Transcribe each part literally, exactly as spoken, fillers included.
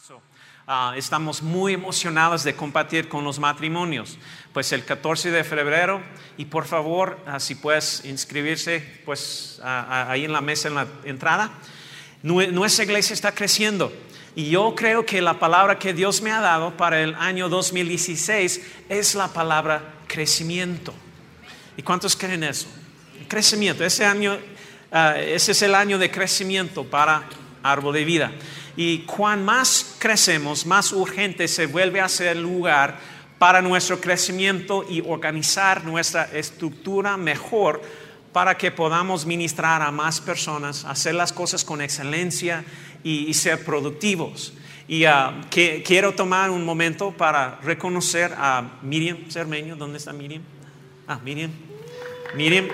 Uh, estamos muy emocionados de compartir con los matrimonios. Pues el catorce de febrero, y por favor, uh, si puedes inscribirse, pues uh, uh, ahí en la mesa, en la entrada. Nuestra iglesia está creciendo y yo creo que la palabra que Dios me ha dado para el año dos mil dieciséis es la palabra crecimiento. ¿Y cuántos creen eso? Crecimiento, ese año, uh, ese es el año de crecimiento para Árbol de Vida. Y cuan más crecemos, más urgente se vuelve a ser lugar para nuestro crecimiento y organizar nuestra estructura mejor para que podamos ministrar a más personas, hacer las cosas con excelencia y, y ser productivos. Y uh, que, quiero tomar un momento para reconocer a Miriam Cermeño. ¿Dónde está Miriam? Ah, Miriam. Miriam.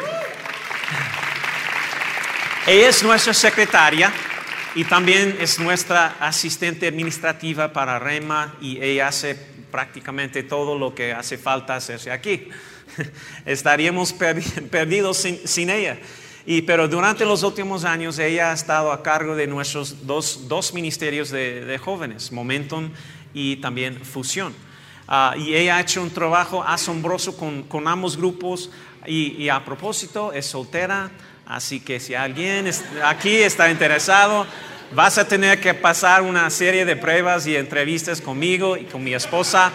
Ella es nuestra secretaria. Y también es nuestra asistente administrativa para Rema y ella hace prácticamente todo lo que hace falta hacerse aquí. Estaríamos perdidos sin, sin ella. Y, pero durante los últimos años ella ha estado a cargo de nuestros dos, dos ministerios de, de jóvenes, Momentum y también Fusión. Uh, y ella ha hecho un trabajo asombroso con, con ambos grupos y, y a propósito es soltera. Así que si alguien aquí está interesado, vas a tener que pasar una serie de pruebas y entrevistas conmigo y con mi esposa.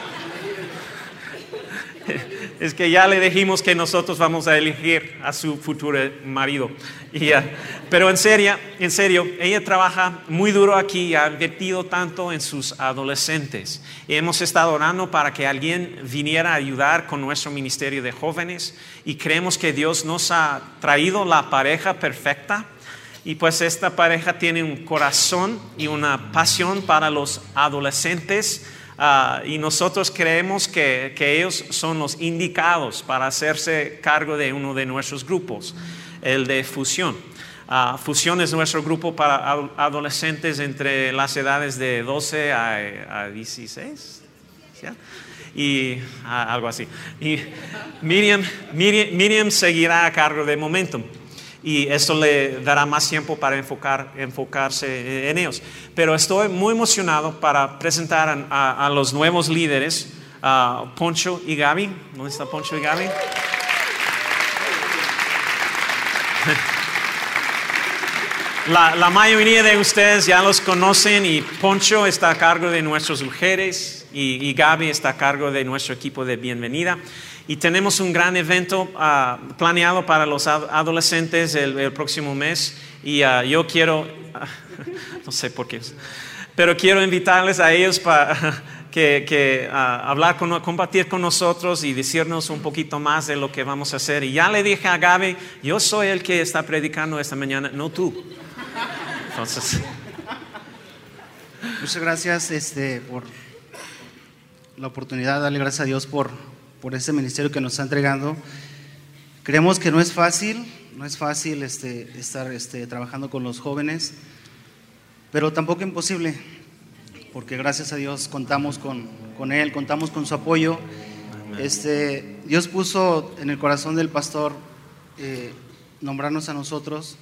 Es que ya le dijimos que nosotros vamos a elegir a su futuro marido. Y, uh, pero en serio, en serio, ella trabaja muy duro aquí y ha invertido tanto en sus adolescentes. Y hemos estado orando para que alguien viniera a ayudar con nuestro ministerio de jóvenes. Y creemos que Dios nos ha traído la pareja perfecta. Y pues esta pareja tiene un corazón y una pasión para los adolescentes. Uh, y nosotros creemos que, que ellos son los indicados para hacerse cargo de uno de nuestros grupos, el de Fusión. Uh, Fusión es nuestro grupo para ad- adolescentes entre las edades de doce a, a dieciséis, ¿sí? Y uh, algo así. Y Miriam, Miriam, Miriam seguirá a cargo de Momentum. Y esto le dará más tiempo para enfocar, enfocarse en ellos. Pero estoy muy emocionado para presentar a, a, a los nuevos líderes, uh, Poncho y Gaby. ¿Dónde está Poncho y Gaby? La, la mayoría de ustedes ya los conocen y Poncho está a cargo de nuestras mujeres y, y Gaby está a cargo de nuestro equipo de bienvenida. Y tenemos un gran evento uh, planeado para los ad- adolescentes el, el próximo mes. Y uh, yo quiero, uh, no sé por qué, pero quiero invitarles a ellos para uh, que, que uh, hablar, con, compartir con nosotros y decirnos un poquito más de lo que vamos a hacer. Y ya le dije a Gaby, yo soy el que está predicando esta mañana, no tú. Entonces, muchas gracias este, por la oportunidad, darle gracias a Dios por por este ministerio que nos está entregando. Creemos que no es fácil, no es fácil este, estar este, trabajando con los jóvenes, pero tampoco imposible, porque gracias a Dios contamos con, con Él, contamos con su apoyo. Este, Dios puso en el corazón del pastor eh, nombrarnos a nosotros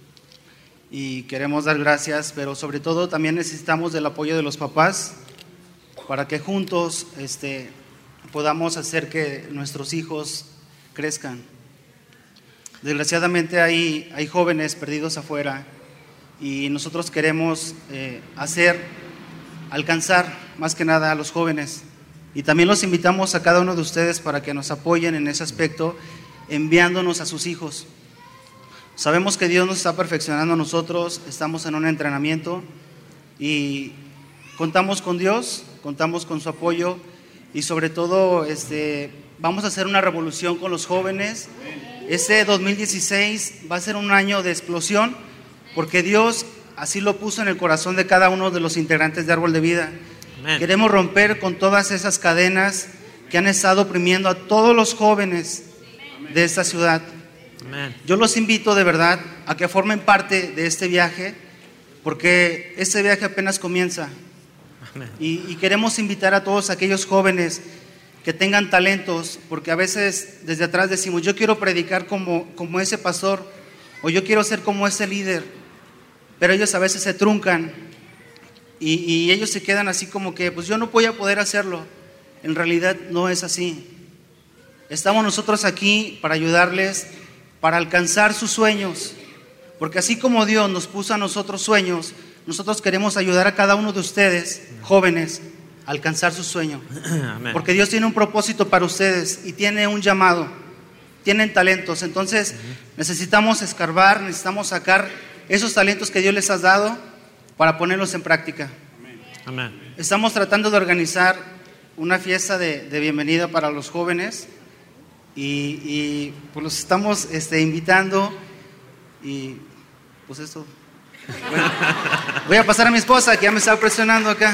y queremos dar gracias, pero sobre todo también necesitamos del apoyo de los papás para que juntos este, podamos hacer que nuestros hijos crezcan. Desgraciadamente hay, hay jóvenes perdidos afuera y nosotros queremos eh, hacer, alcanzar más que nada a los jóvenes. Y también los invitamos a cada uno de ustedes para que nos apoyen en ese aspecto, enviándonos a sus hijos. Sabemos que Dios nos está perfeccionando a nosotros, estamos en un entrenamiento y contamos con Dios, contamos con su apoyo. Y sobre todo este, vamos a hacer una revolución con los jóvenes. Este dos mil dieciséis va a ser un año de explosión porque Dios así lo puso en el corazón de cada uno de los integrantes de Árbol de Vida. Amén. Queremos romper con todas esas cadenas que han estado oprimiendo a todos los jóvenes de esta ciudad. Amén. Yo los invito de verdad a que formen parte de este viaje porque este viaje apenas comienza. Y, y queremos invitar a todos aquellos jóvenes que tengan talentos, porque a veces desde atrás decimos, yo quiero predicar como, como ese pastor, o yo quiero ser como ese líder, pero ellos a veces se truncan y, y ellos se quedan así como que, pues yo no voy a poder hacerlo. En realidad no es así. Estamos nosotros aquí para ayudarles, para alcanzar sus sueños, porque así como Dios nos puso a nosotros sueños, nosotros queremos ayudar a cada uno de ustedes, jóvenes, a alcanzar su sueño. Amén. Porque Dios tiene un propósito para ustedes y tiene un llamado, tienen talentos. Entonces uh-huh. necesitamos escarbar, necesitamos sacar esos talentos que Dios les ha dado para ponerlos en práctica. Amén. Estamos tratando de organizar una fiesta de, de bienvenida para los jóvenes y, y pues los estamos este, invitando y pues esto. Bueno, voy a pasar a mi esposa que ya me está presionando acá.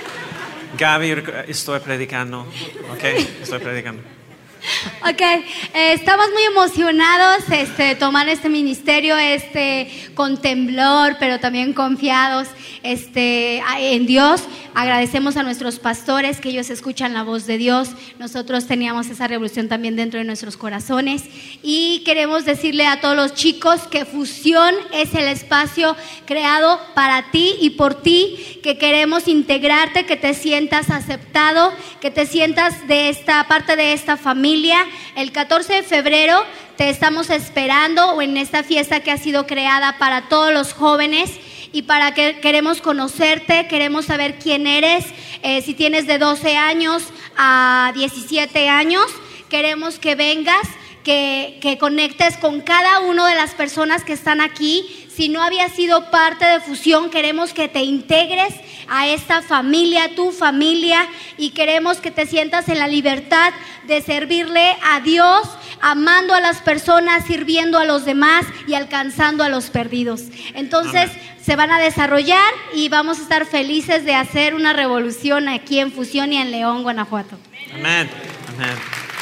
Gaby, estoy predicando. Ok, estoy predicando. Ok, eh, estamos muy emocionados este, de tomar este ministerio este, con temblor, pero también confiados este, en Dios. Agradecemos a nuestros pastores que ellos escuchan la voz de Dios. Nosotros teníamos esa revolución también dentro de nuestros corazones y queremos decirle a todos los chicos que Fusión es el espacio creado para ti y por ti, que queremos integrarte, que te sientas aceptado, que te sientas de esta parte de esta familia. El catorce de febrero te estamos esperando en esta fiesta que ha sido creada para todos los jóvenes y para que queremos conocerte, queremos saber quién eres, eh, si tienes de doce años a diecisiete años, queremos que vengas, que, que conectes con cada una de las personas que están aquí. Si no habías sido parte de Fusión, queremos que te integres a esta familia, tu familia, y queremos que te sientas en la libertad de servirle a Dios, amando a las personas, sirviendo a los demás y alcanzando a los perdidos. Entonces, amén. Se van a desarrollar y vamos a estar felices de hacer una revolución aquí en Fusión y en León, Guanajuato. Amén. Amén.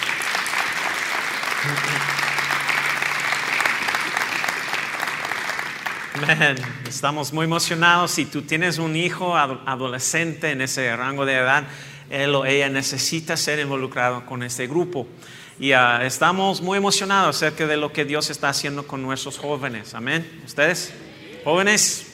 Amén. Estamos muy emocionados. Si tú tienes un hijo adolescente en ese rango de edad, él o ella necesita ser involucrado con este grupo. Y uh, estamos muy emocionados acerca de lo que Dios está haciendo con nuestros jóvenes. Amén. ¿Ustedes? ¿Jóvenes?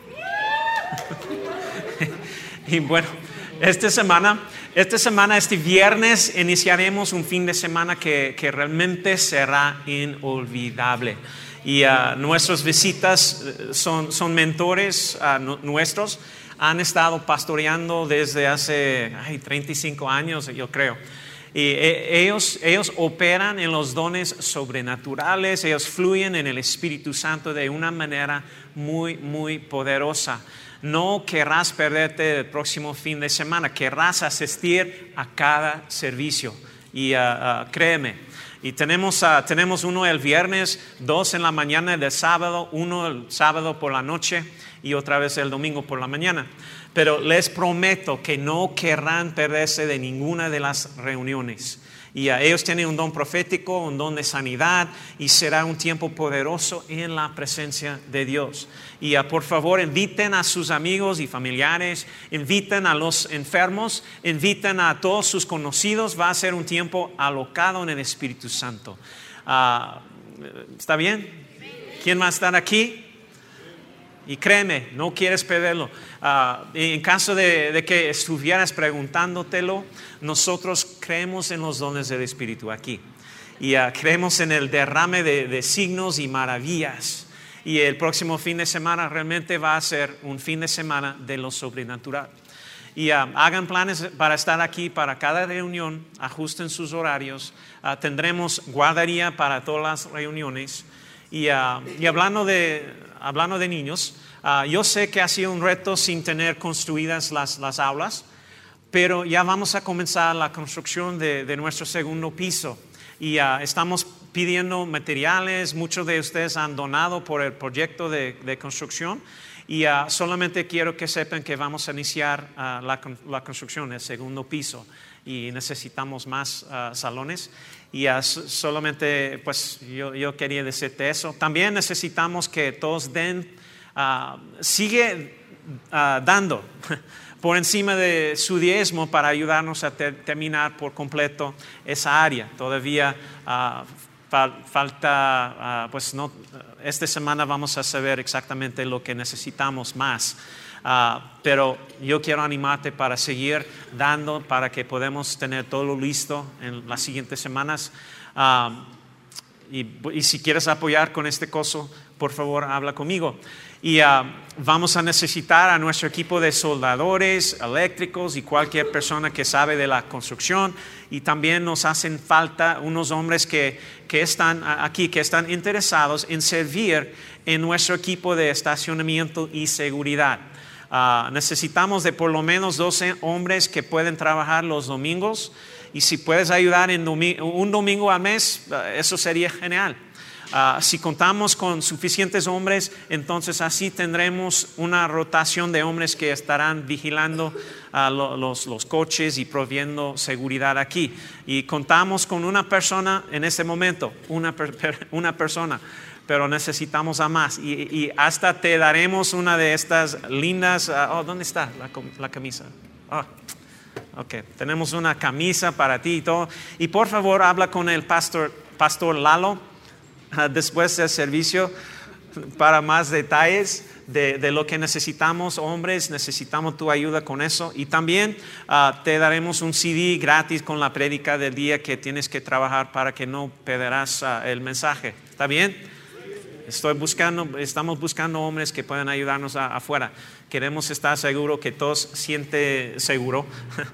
Y bueno, esta semana, esta semana, este viernes, iniciaremos un fin de semana que, que realmente será inolvidable. Y uh, nuestras visitas son, son mentores uh, no, nuestros. Han estado pastoreando desde hace ay, treinta y cinco años, yo creo. Y eh, ellos, ellos operan en los dones sobrenaturales, ellos fluyen en el Espíritu Santo de una manera muy, muy poderosa. No querrás perderte el próximo fin de semana, querrás asistir a cada servicio. Y uh, uh, créeme. Y tenemos, uh, tenemos uno el viernes, dos en la mañana del sábado, uno el sábado por la noche y otra vez el domingo por la mañana. Pero les prometo que no querrán perderse de ninguna de las reuniones. Y uh, ellos tienen un don profético, un don de sanidad y será un tiempo poderoso en la presencia de Dios. Y uh, por favor inviten a sus amigos y familiares, inviten a los enfermos, inviten a todos sus conocidos. Va a ser un tiempo alocado en el Espíritu Santo. Uh, ¿Está bien? ¿Quién va a estar aquí? Y créeme, no quieres perderlo. Uh, en caso de, de que estuvieras preguntándotelo, nosotros creemos en los dones del Espíritu aquí. Y uh, creemos en el derrame de, de signos y maravillas. Y el próximo fin de semana realmente va a ser un fin de semana de lo sobrenatural. Y uh, hagan planes para estar aquí para cada reunión, ajusten sus horarios. Uh, tendremos guardería para todas las reuniones. Y, uh, y hablando de, hablando de niños, uh, yo sé que ha sido un reto sin tener construidas las, las aulas, pero ya vamos a comenzar la construcción de, de nuestro segundo piso. Y uh, estamos pidiendo materiales, muchos de ustedes han donado por el proyecto de, de construcción. Y uh, solamente quiero que sepan que vamos a iniciar uh, la, la construcción del segundo piso y necesitamos más uh, salones. Y uh, solamente pues yo, yo quería decirte eso. También necesitamos que todos den, uh, sigue uh, dando por encima de su diezmo para ayudarnos a ter- terminar por completo esa área. Todavía uh, fal- falta, uh, pues no, esta semana vamos a saber exactamente lo que necesitamos más. Uh, pero yo quiero animarte para seguir dando, para que podamos tener todo listo en las siguientes semanas. Uh, y, y si quieres apoyar con este coso, por favor, habla conmigo. Y uh, vamos a necesitar a nuestro equipo de soldadores, eléctricos y cualquier persona que sabe de la construcción. Y también nos hacen falta unos hombres que, que están aquí, que están interesados en servir en nuestro equipo de estacionamiento y seguridad. Uh, necesitamos de por lo menos doce hombres que pueden trabajar los domingos. Y si puedes ayudar en domi- un domingo al mes, uh, eso sería genial. Uh, si contamos con suficientes hombres, entonces así tendremos una rotación de hombres que estarán vigilando uh, lo, los, los coches y proviendo seguridad aquí. Y contamos con una persona en este momento, una, per, una persona, pero necesitamos a más. Y, y hasta te daremos una de estas lindas. Uh, oh, ¿dónde está la, la camisa? Oh. Ok, tenemos una camisa para ti y todo. Y por favor, habla con el pastor, pastor Lalo uh, después del servicio para más detalles de, de lo que necesitamos. Hombres, necesitamos tu ayuda con eso. Y también uh, te daremos un C D gratis con la prédica del día que tienes que trabajar para que no perderás uh, el mensaje. ¿Está bien? Estoy buscando, estamos buscando hombres que puedan ayudarnos a, afuera. Queremos estar seguros que todos sienten seguro,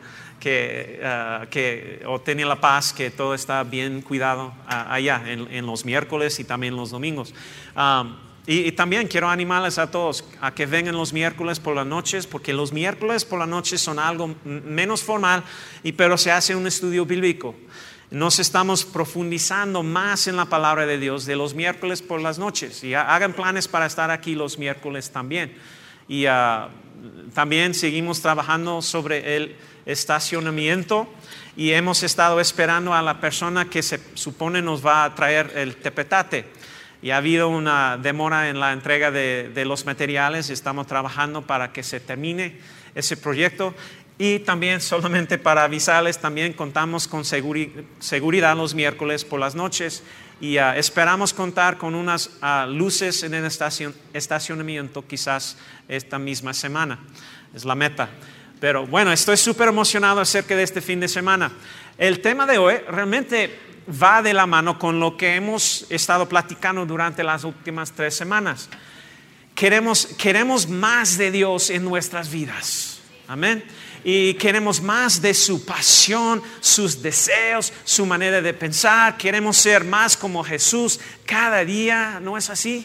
que, uh, que obtienen la paz, que todo está bien cuidado uh, allá en, en los miércoles y también los domingos. Um, y, y también quiero animarles a todos a que vengan los miércoles por las noches, porque los miércoles por las noches son algo menos formal, y, pero se hace un estudio bíblico. Nos estamos profundizando más en la palabra de Dios de los miércoles por las noches. Y hagan planes para estar aquí los miércoles también. Y uh, también seguimos trabajando sobre el estacionamiento. Y hemos estado esperando a la persona que se supone nos va a traer el tepetate. Y ha habido una demora en la entrega de, de los materiales. Estamos trabajando para que se termine ese proyecto. Y también, solamente para avisarles, también contamos con seguri- seguridad los miércoles por las noches. Y uh, esperamos contar con unas uh, luces en el estacion- estacionamiento quizás esta misma semana. Es la meta. Pero bueno, estoy súper emocionado acerca de este fin de semana. El tema de hoy realmente va de la mano con lo que hemos estado platicando durante las últimas tres semanas. Queremos, queremos más de Dios en nuestras vidas. Amén. Y queremos más de su pasión, sus deseos, su manera de pensar. Queremos ser más como Jesús cada día, ¿no es así?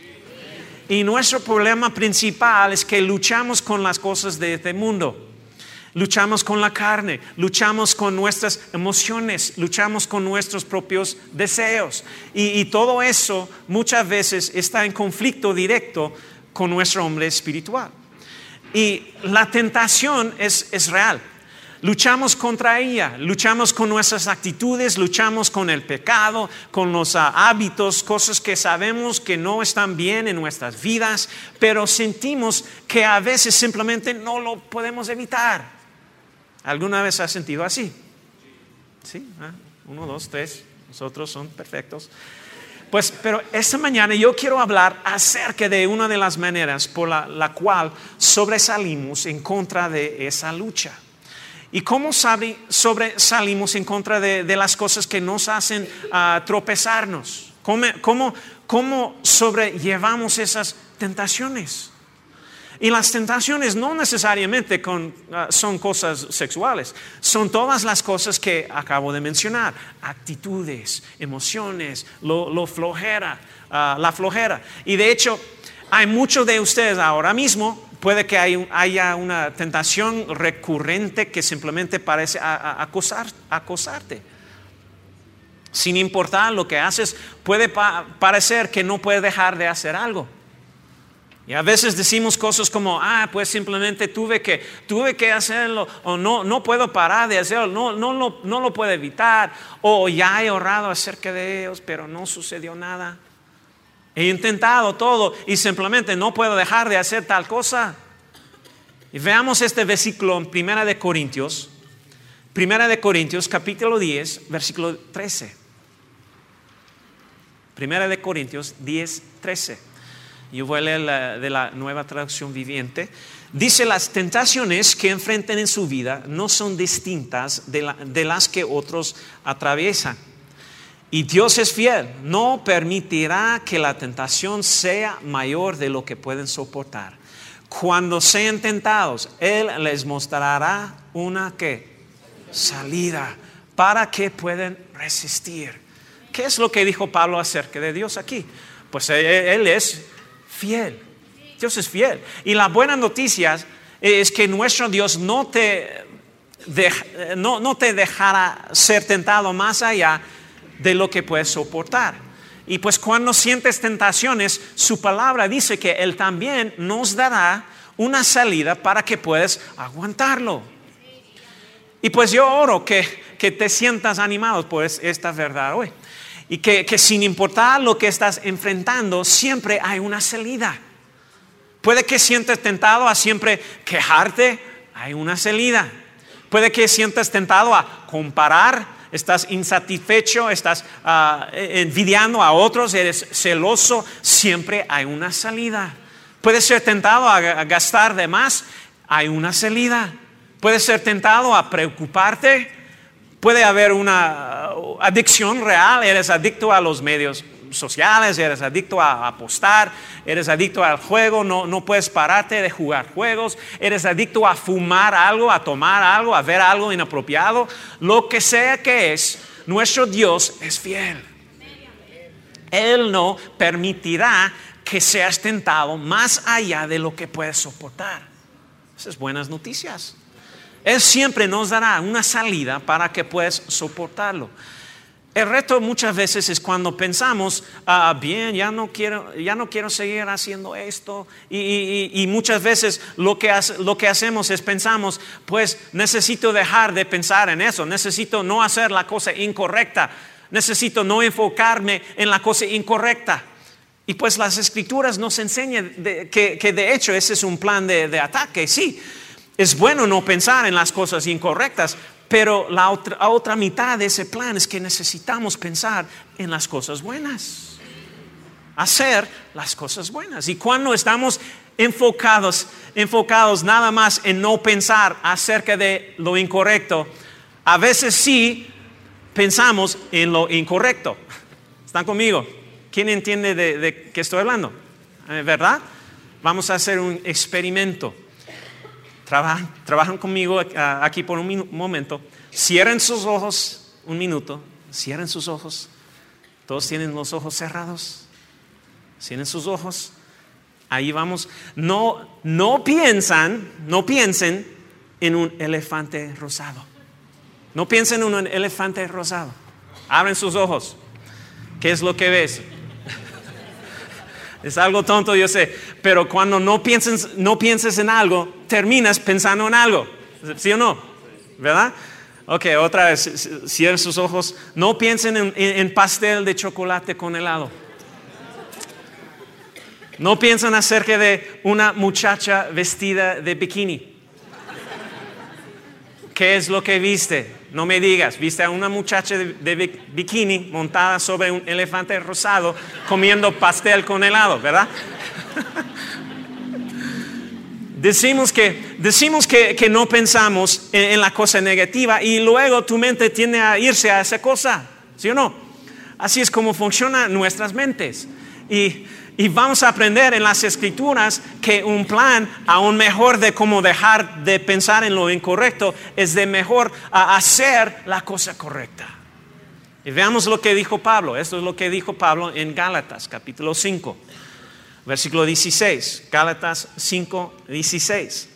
Y nuestro problema principal es que luchamos con las cosas de este mundo. Luchamos con la carne, luchamos con nuestras emociones, luchamos con nuestros propios deseos. Y, y todo eso muchas veces está en conflicto directo con nuestro hombre espiritual. Y la tentación es, es real. Luchamos contra ella, luchamos con nuestras actitudes, luchamos con el pecado, con los uh, hábitos, cosas que sabemos que no están bien en nuestras vidas, pero sentimos que a veces simplemente no lo podemos evitar. ¿Alguna vez has sentido así? Sí, ¿eh? Uno, dos, tres, nosotros son perfectos. Pues, pero esta mañana yo quiero hablar acerca de una de las maneras por la, la cual sobresalimos en contra de esa lucha. ¿Y cómo sabe, sobresalimos en contra de, de las cosas que nos hacen uh, tropezarnos? ¿Cómo, cómo, ¿Cómo sobrellevamos esas tentaciones? Y las tentaciones no necesariamente con, uh, son cosas sexuales, son todas las cosas que acabo de mencionar: actitudes, emociones, lo, lo flojera, uh, la flojera. Y de hecho, hay muchos de ustedes ahora mismo, puede que hay, haya una tentación recurrente que simplemente parece a, a, acosar, acosarte. Sin importar lo que haces, puede pa- parecer que no puedes dejar de hacer algo. Y a veces decimos cosas como, ah, pues simplemente tuve que, tuve que hacerlo, o no, no puedo parar de hacerlo, no, no, lo, no lo puedo evitar, o ya he orado acerca de ellos, pero no sucedió nada. He intentado todo y simplemente no puedo dejar de hacer tal cosa. Y veamos este versículo en Primera de Corintios, Primera de Corintios, capítulo diez, versículo trece. Primera de Corintios diez, trece. Yo voy a leer la, de la Nueva Traducción Viviente. Dice, las tentaciones que enfrentan en su vida no son distintas de, la, de las que otros atraviesan. Y Dios es fiel, no permitirá que la tentación sea mayor de lo que pueden soportar. Cuando sean tentados, Él les mostrará una ¿qué? Salida para que puedan resistir. ¿Qué es lo que dijo Pablo acerca de Dios aquí? Pues Él, él es fiel. Dios es fiel. Y la buena noticia es que nuestro Dios no te, de, no, no te dejará ser tentado más allá de lo que puedes soportar. Y pues cuando sientes tentaciones, su palabra dice que Él también nos dará una salida para que puedas aguantarlo. Y pues yo oro que, que te sientas animado por esta verdad hoy. Y que, que sin importar lo que estás enfrentando, siempre hay una salida. Puede que sientas tentado a siempre quejarte, hay una salida. Puede que sientas tentado a comparar, estás insatisfecho, estás uh, envidiando a otros, eres celoso, siempre hay una salida. Puedes ser tentado a, a gastar de más, hay una salida. Puedes ser tentado a preocuparte, puede haber una adicción real, eres adicto a los medios sociales, eres adicto a apostar, eres adicto al juego, no, no puedes pararte de jugar juegos, eres adicto a fumar algo, a tomar algo, a ver algo inapropiado, lo que sea que es, nuestro Dios es fiel. Él no permitirá que seas tentado más allá de lo que puedes soportar. Esas buenas noticias. Él siempre nos dará una salida para que puedas soportarlo. El reto muchas veces es cuando pensamos, ah, bien, ya no quiero, ya no quiero seguir haciendo esto. Y, y, y muchas veces lo que, hace, lo que hacemos es pensamos, pues necesito dejar de pensar en eso. Necesito no hacer la cosa incorrecta. Necesito no enfocarme en la cosa incorrecta. Y pues las Escrituras nos enseñan de, que, que de hecho ese es un plan de, de ataque. Sí, es bueno no pensar en las cosas incorrectas. Pero la otra, la otra mitad de ese plan es que necesitamos pensar en las cosas buenas. Hacer las cosas buenas. Y cuando estamos enfocados, enfocados nada más en no pensar acerca de lo incorrecto, a veces sí pensamos en lo incorrecto. ¿Están conmigo? ¿Quién entiende de, de qué estoy hablando? ¿Verdad? Vamos a hacer un experimento. Trabajan, trabajan conmigo aquí por un minu- momento. Cierren sus ojos un minuto. Cierren sus ojos. Todos tienen los ojos cerrados. Cierren sus ojos. Ahí vamos. No, no piensan, no piensen en un elefante rosado. No piensen en un elefante rosado. Abren sus ojos. ¿Qué es lo que ves? Es algo tonto, yo sé, pero cuando no pienses, no pienses en algo, terminas pensando en algo, ¿sí o no? ¿Verdad? Ok, otra vez, cierren sus ojos. No piensen en, en pastel de chocolate con helado. No piensen acerca de una muchacha vestida de bikini. ¿Qué es lo que viste? No me digas, viste a una muchacha de, de bikini montada sobre un elefante rosado comiendo pastel con helado, ¿verdad? Decimos que, decimos que, que no pensamos en, en la cosa negativa y luego tu mente tiende a irse a esa cosa, ¿sí o no? Así es como funcionan nuestras mentes. Y, y vamos a aprender en las Escrituras que un plan aún mejor de cómo dejar de pensar en lo incorrecto es de mejor a hacer la cosa correcta. Y veamos lo que dijo Pablo. Esto es lo que dijo Pablo en Gálatas capítulo cinco, versículo dieciséis. Gálatas cinco, dieciséis.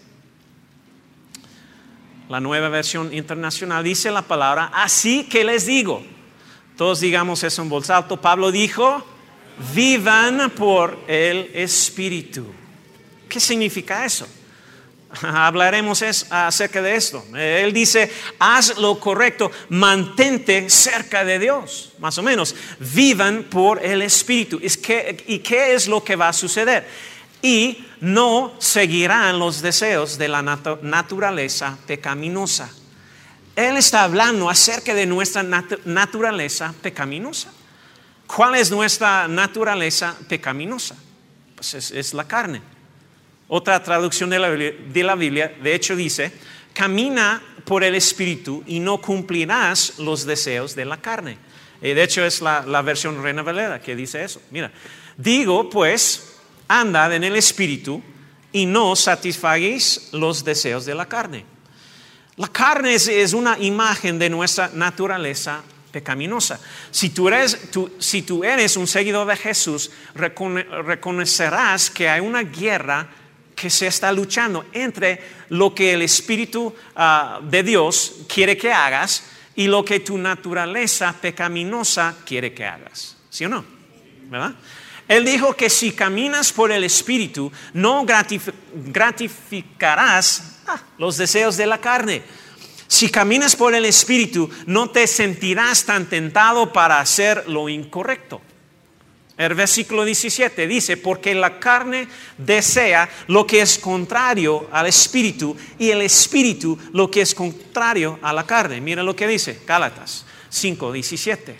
La Nueva Versión Internacional dice la palabra, así que les digo. Todos digamos eso en voz alta. Pablo dijo, vivan por el Espíritu. ¿Qué significa eso? Hablaremos es, acerca de esto. Él dice, haz lo correcto, mantente cerca de Dios. Más o menos, vivan por el Espíritu. Es que, ¿y qué es lo que va a suceder? Y no seguirán los deseos de la nat- naturaleza pecaminosa. Él está hablando acerca de nuestra nat- naturaleza pecaminosa. ¿Cuál es nuestra naturaleza pecaminosa? Pues es, es la carne. Otra traducción de la, de la Biblia, de hecho, dice, camina por el Espíritu y no cumplirás los deseos de la carne. Y de hecho es la, la versión Reina Valera que dice eso. Mira, digo pues, andad en el Espíritu y no satisfagáis los deseos de la carne. La carne es, es una imagen de nuestra naturaleza pecaminosa. Si tú eres, tú, si tú eres un seguidor de Jesús, recone, reconocerás que hay una guerra que se está luchando entre lo que el Espíritu uh, de Dios quiere que hagas y lo que tu naturaleza pecaminosa quiere que hagas. ¿Sí o no? ¿Verdad? Él dijo que si caminas por el Espíritu, no gratif- gratificarás ah, los deseos de la carne. Si caminas por el Espíritu, no te sentirás tan tentado para hacer lo incorrecto. El versículo diecisiete dice, porque la carne desea lo que es contrario al Espíritu y el Espíritu lo que es contrario a la carne. Mira lo que dice Gálatas cinco diecisiete.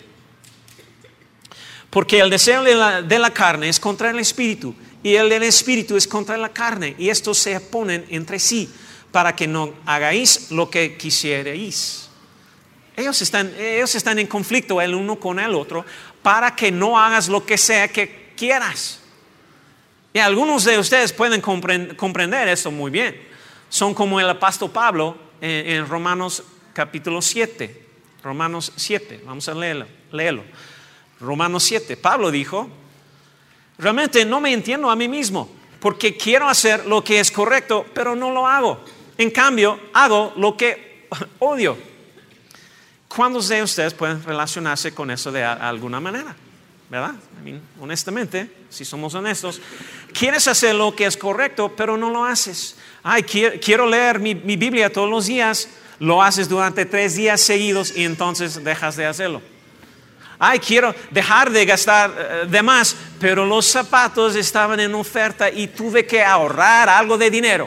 Porque el deseo de la, de la carne es contra el Espíritu y el del Espíritu es contra la carne, y estos se oponen entre sí para que no hagáis lo que quisierais. Ellos están, ellos están en conflicto el uno con el otro para que no hagas lo que sea que quieras. Y algunos de ustedes pueden comprend, comprender esto muy bien. Son como el apóstol Pablo en, en Romanos capítulo siete. Romanos siete, vamos a leerlo, léelo. Romanos siete, Pablo dijo, realmente no me entiendo a mí mismo, porque quiero hacer lo que es correcto, pero no lo hago. En cambio, hago lo que odio. ¿Cuántos de ustedes pueden relacionarse con eso de alguna manera? ¿Verdad? I mean, honestamente, si somos honestos, quieres hacer lo que es correcto, pero no lo haces. Ay, quiero, quiero leer mi, mi Biblia todos los días, lo haces durante tres días seguidos y entonces dejas de hacerlo. Ay, quiero dejar de gastar uh, de más, pero los zapatos estaban en oferta y tuve que ahorrar algo de dinero.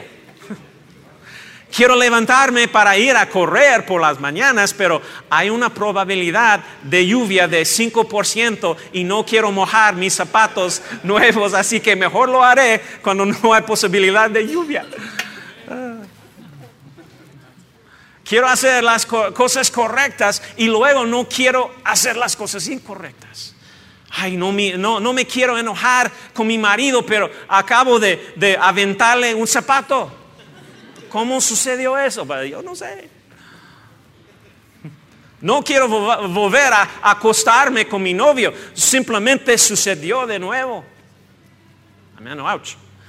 Quiero levantarme para ir a correr por las mañanas, pero hay una probabilidad de lluvia de cinco por ciento y no quiero mojar mis zapatos nuevos, así que mejor lo haré cuando no hay posibilidad de lluvia. Quiero hacer las co- cosas correctas y luego no quiero hacer las cosas incorrectas. Ay, no me, no, no me quiero enojar con mi marido, pero acabo de, de aventarle un zapato. ¿Cómo sucedió eso? Yo no sé. No quiero vo- volver a, a acostarme con mi novio. Simplemente sucedió de nuevo. Amén, ouch.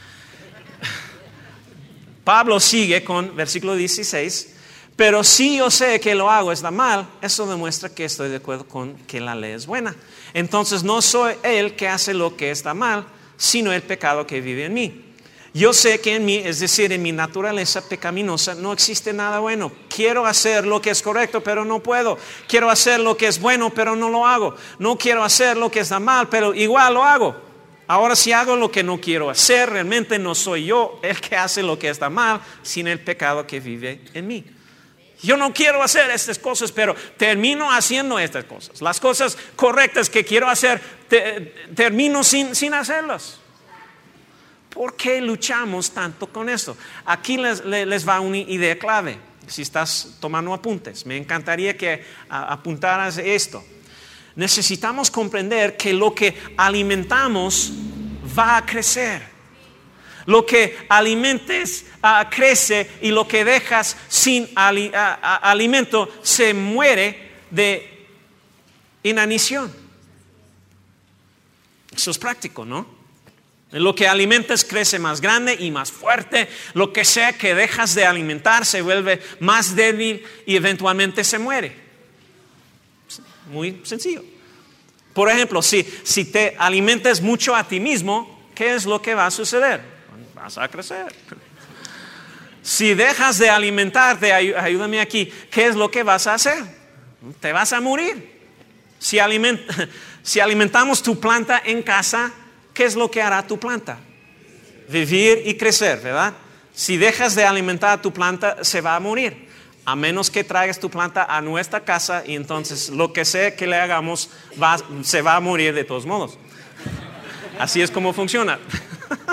Pablo sigue con versículo dieciséis. Pero si yo sé que lo hago está mal, eso demuestra que estoy de acuerdo con que la ley es buena. Entonces no soy él que hace lo que está mal, sino el pecado que vive en mí. Yo sé que en mí, es decir, en mi naturaleza pecaminosa, no existe nada bueno. Quiero hacer lo que es correcto, pero no puedo. Quiero hacer lo que es bueno, pero no lo hago. No quiero hacer lo que está mal, pero igual lo hago. Ahora, si hago lo que no quiero hacer, realmente no soy yo el que hace lo que está mal, sino el pecado que vive en mí. Yo no quiero hacer estas cosas, pero termino haciendo estas cosas. Las cosas correctas que quiero hacer, te, termino sin, sin hacerlas. ¿Por qué luchamos tanto con esto? Aquí les, les va una idea clave. Si estás tomando apuntes, me encantaría que apuntaras esto. Necesitamos comprender que lo que alimentamos va a crecer. Lo que alimentes uh, crece y lo que dejas sin ali, uh, uh, alimento se muere de inanición. Eso es práctico, ¿no? Lo que alimentas crece más grande y más fuerte. Lo que sea que dejas de alimentar se vuelve más débil y eventualmente se muere. Muy sencillo. Por ejemplo, si, si te alimentas mucho a ti mismo, ¿qué es lo que va a suceder? Vas a crecer. Si dejas de alimentarte, ayúdame aquí, ¿qué es lo que vas a hacer? Te vas a morir. Si, aliment, si alimentamos tu planta en casa, ¿qué es lo que hará tu planta? Vivir y crecer, ¿verdad? Si dejas de alimentar a tu planta, se va a morir. A menos que traigas tu planta a nuestra casa y entonces lo que sea que le hagamos va, se va a morir de todos modos. Así es como funciona.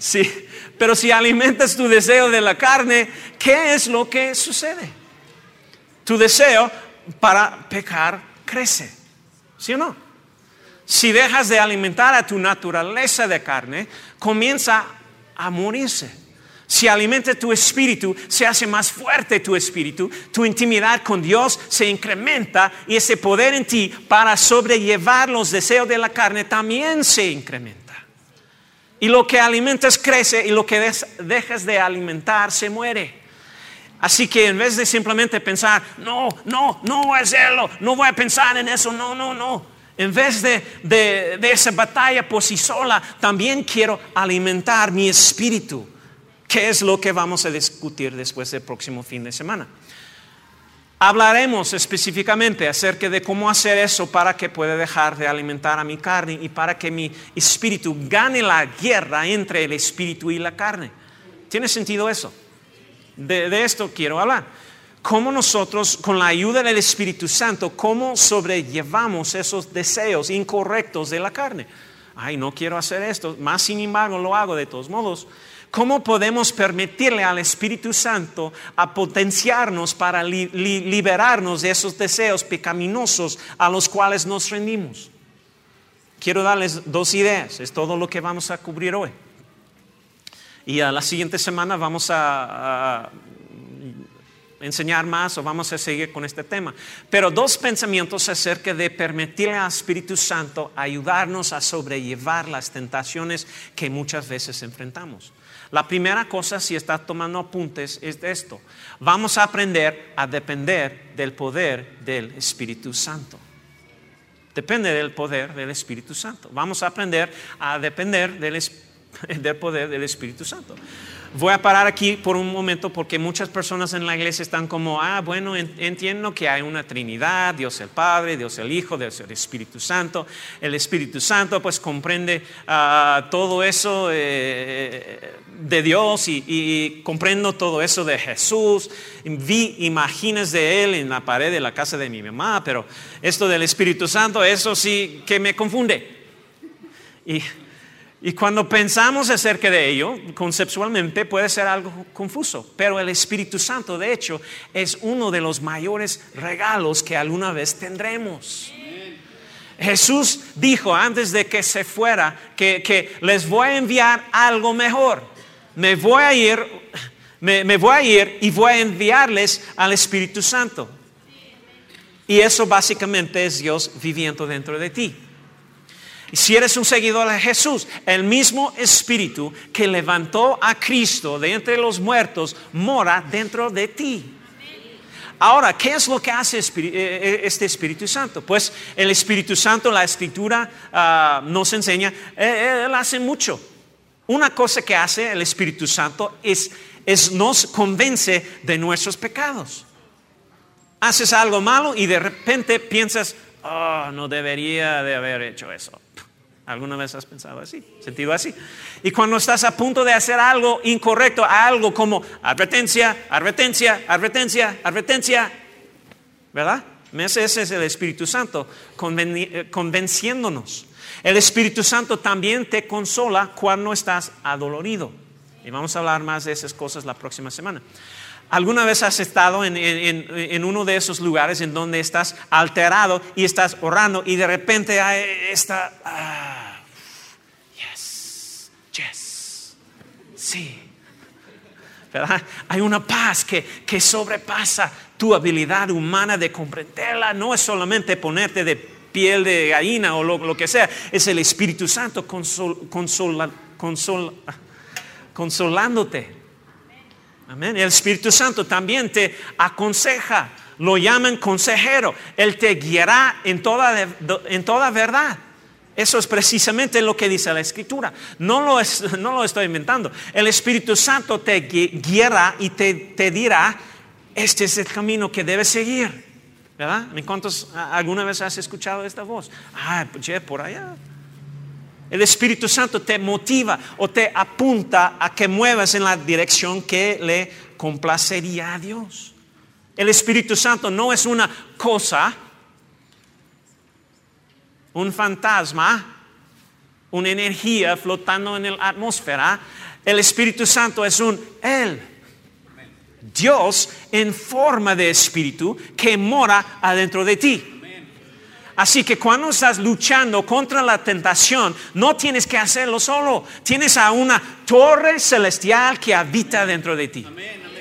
Sí, pero si alimentas tu deseo de la carne, ¿qué es lo que sucede? Tu deseo para pecar crece, ¿sí o no? Si dejas de alimentar a tu naturaleza de carne, comienza a morirse. Si alimentas tu espíritu, se hace más fuerte tu espíritu, tu intimidad con Dios se incrementa y ese poder en ti para sobrellevar los deseos de la carne también se incrementa. Y lo que alimentas crece y lo que dejas de alimentar se muere. Así que en vez de simplemente pensar, no, no, no voy a hacerlo, no voy a pensar en eso, no, no, no. En vez de, de, de esa batalla por sí sola, también quiero alimentar mi espíritu. ¿Qué es lo que vamos a discutir después del próximo fin de semana? Hablaremos específicamente acerca de cómo hacer eso para que pueda dejar de alimentar a mi carne y para que mi espíritu gane la guerra entre el espíritu y la carne. ¿Tiene sentido eso? De, de esto quiero hablar. Cómo nosotros, con la ayuda del Espíritu Santo, cómo sobrellevamos esos deseos incorrectos de la carne. Ay, no quiero hacer esto, más sin embargo lo hago de todos modos. ¿Cómo podemos permitirle al Espíritu Santo a potenciarnos para li- li- liberarnos de esos deseos pecaminosos a los cuales nos rendimos? Quiero darles dos ideas, es todo lo que vamos a cubrir hoy. Y a la siguiente semana vamos a, a enseñar más o vamos a seguir con este tema. Pero dos pensamientos acerca de permitirle al Espíritu Santo ayudarnos a sobrellevar las tentaciones que muchas veces enfrentamos. La primera cosa, si estás tomando apuntes, es de esto. Vamos a aprender a depender del poder del Espíritu Santo. Depende del poder del Espíritu Santo. Vamos a aprender a depender del, del poder del Espíritu Santo. Voy a parar aquí por un momento porque muchas personas en la iglesia están como, ah, bueno, entiendo que hay una Trinidad, Dios el Padre, Dios el Hijo, Dios el Espíritu Santo. El Espíritu Santo pues comprende uh, todo eso eh, de Dios y, y comprendo todo eso de Jesús. Vi imágenes de Él en la pared de la casa de mi mamá, pero esto del Espíritu Santo, eso sí que me confunde. Y... Y cuando pensamos acerca de ello, conceptualmente puede ser algo confuso, pero el Espíritu Santo, de hecho, es uno de los mayores regalos que alguna vez tendremos. Jesús dijo antes de que se fuera que, que les voy a enviar algo mejor. Me voy a ir, me, me voy a ir y voy a enviarles al Espíritu Santo. Y eso básicamente es Dios viviendo dentro de ti. Y si eres un seguidor de Jesús, el mismo Espíritu que levantó a Cristo de entre los muertos mora dentro de ti. Ahora, ¿qué es lo que hace este Espíritu Santo? Pues el Espíritu Santo, la Escritura uh, nos enseña, él hace mucho. Una cosa que hace el Espíritu Santo es, es nos convence de nuestros pecados. Haces algo malo y de repente piensas, oh, no debería de haber hecho eso. ¿Alguna vez has pensado así? ¿Sentido así? Y cuando estás a punto de hacer algo incorrecto, algo como advertencia, advertencia, advertencia, advertencia, ¿verdad? Ese es el Espíritu Santo conven- convenciéndonos. El Espíritu Santo también te consola cuando estás adolorido. Y vamos a hablar más de esas cosas la próxima semana. ¿Alguna vez has estado en, en, en uno de esos lugares en donde estás alterado y estás orando y de repente hay esta, ah, yes, yes, sí, ¿verdad? Hay una paz que, que sobrepasa tu habilidad humana de comprenderla. No es solamente ponerte de piel de gallina o lo, lo que sea, es el Espíritu Santo consol, consola, consol, consolándote. Amén. El Espíritu Santo también te aconseja, lo llaman consejero. Él te guiará en toda, en toda verdad. Eso es precisamente lo que dice la Escritura. No lo, es, no lo estoy inventando. El Espíritu Santo te guiará y te, te dirá, este es el camino que debes seguir. ¿Verdad? ¿Cuántos alguna vez has escuchado esta voz? Ah, pues por allá. El Espíritu Santo te motiva o te apunta a que muevas en la dirección que le complacería a Dios. El Espíritu Santo no es una cosa, un fantasma, una energía flotando en la atmósfera. El Espíritu Santo es un Él. Dios en forma de espíritu que mora adentro de ti. Así que cuando estás luchando contra la tentación, no tienes que hacerlo solo. Tienes a una torre celestial que habita dentro de ti.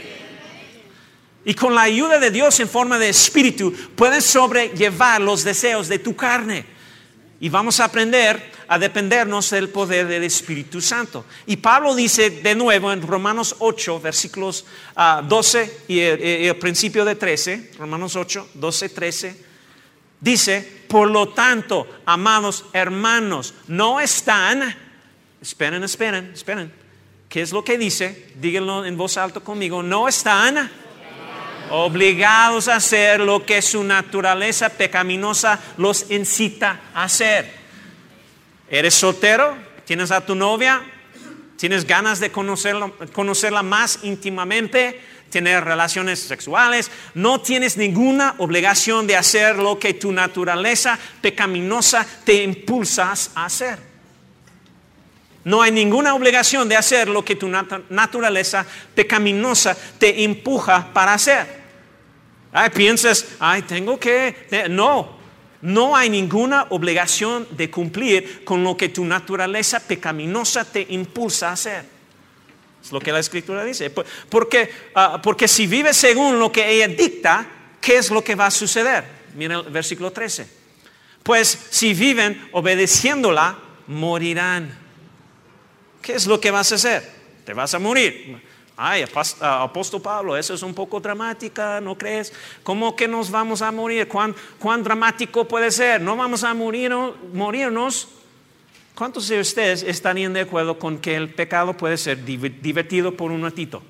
Y con la ayuda de Dios en forma de espíritu, puedes sobrellevar los deseos de tu carne. Y vamos a aprender a dependernos del poder del Espíritu Santo. Y Pablo dice de nuevo en Romanos ocho, versículos uh, doce y el, el principio de trece, Romanos ocho, doce, trece, dice, por lo tanto, amados hermanos, no están, esperen, esperen, esperen, ¿qué es lo que dice? Díganlo en voz alta conmigo, no están obligados a hacer lo que su naturaleza pecaminosa los incita a hacer. ¿Eres soltero? ¿Tienes a tu novia? ¿Tienes ganas de conocerla, conocerla más íntimamente? ¿Tener relaciones sexuales? No tienes ninguna obligación de hacer lo que tu naturaleza pecaminosa te impulsa a hacer. No hay ninguna obligación de hacer lo que tu nat- naturaleza pecaminosa te empuja para hacer. Ay, piensas, ay, tengo que... No, no hay ninguna obligación de cumplir con lo que tu naturaleza pecaminosa te impulsa a hacer. Es lo que la Escritura dice. Porque, uh, porque si vives según lo que ella dicta, ¿qué es lo que va a suceder? Mira el versículo trece. Pues si viven obedeciéndola, morirán. ¿Qué es lo que vas a hacer? Te vas a morir. Ay, apóstol Pablo, eso es un poco dramática, ¿no crees? ¿Cómo que nos vamos a morir? ¿Cuán, cuán dramático puede ser? ¿No vamos a morir, morirnos? ¿Cuántos de ustedes estarían de acuerdo con que el pecado puede ser divertido por un ratito?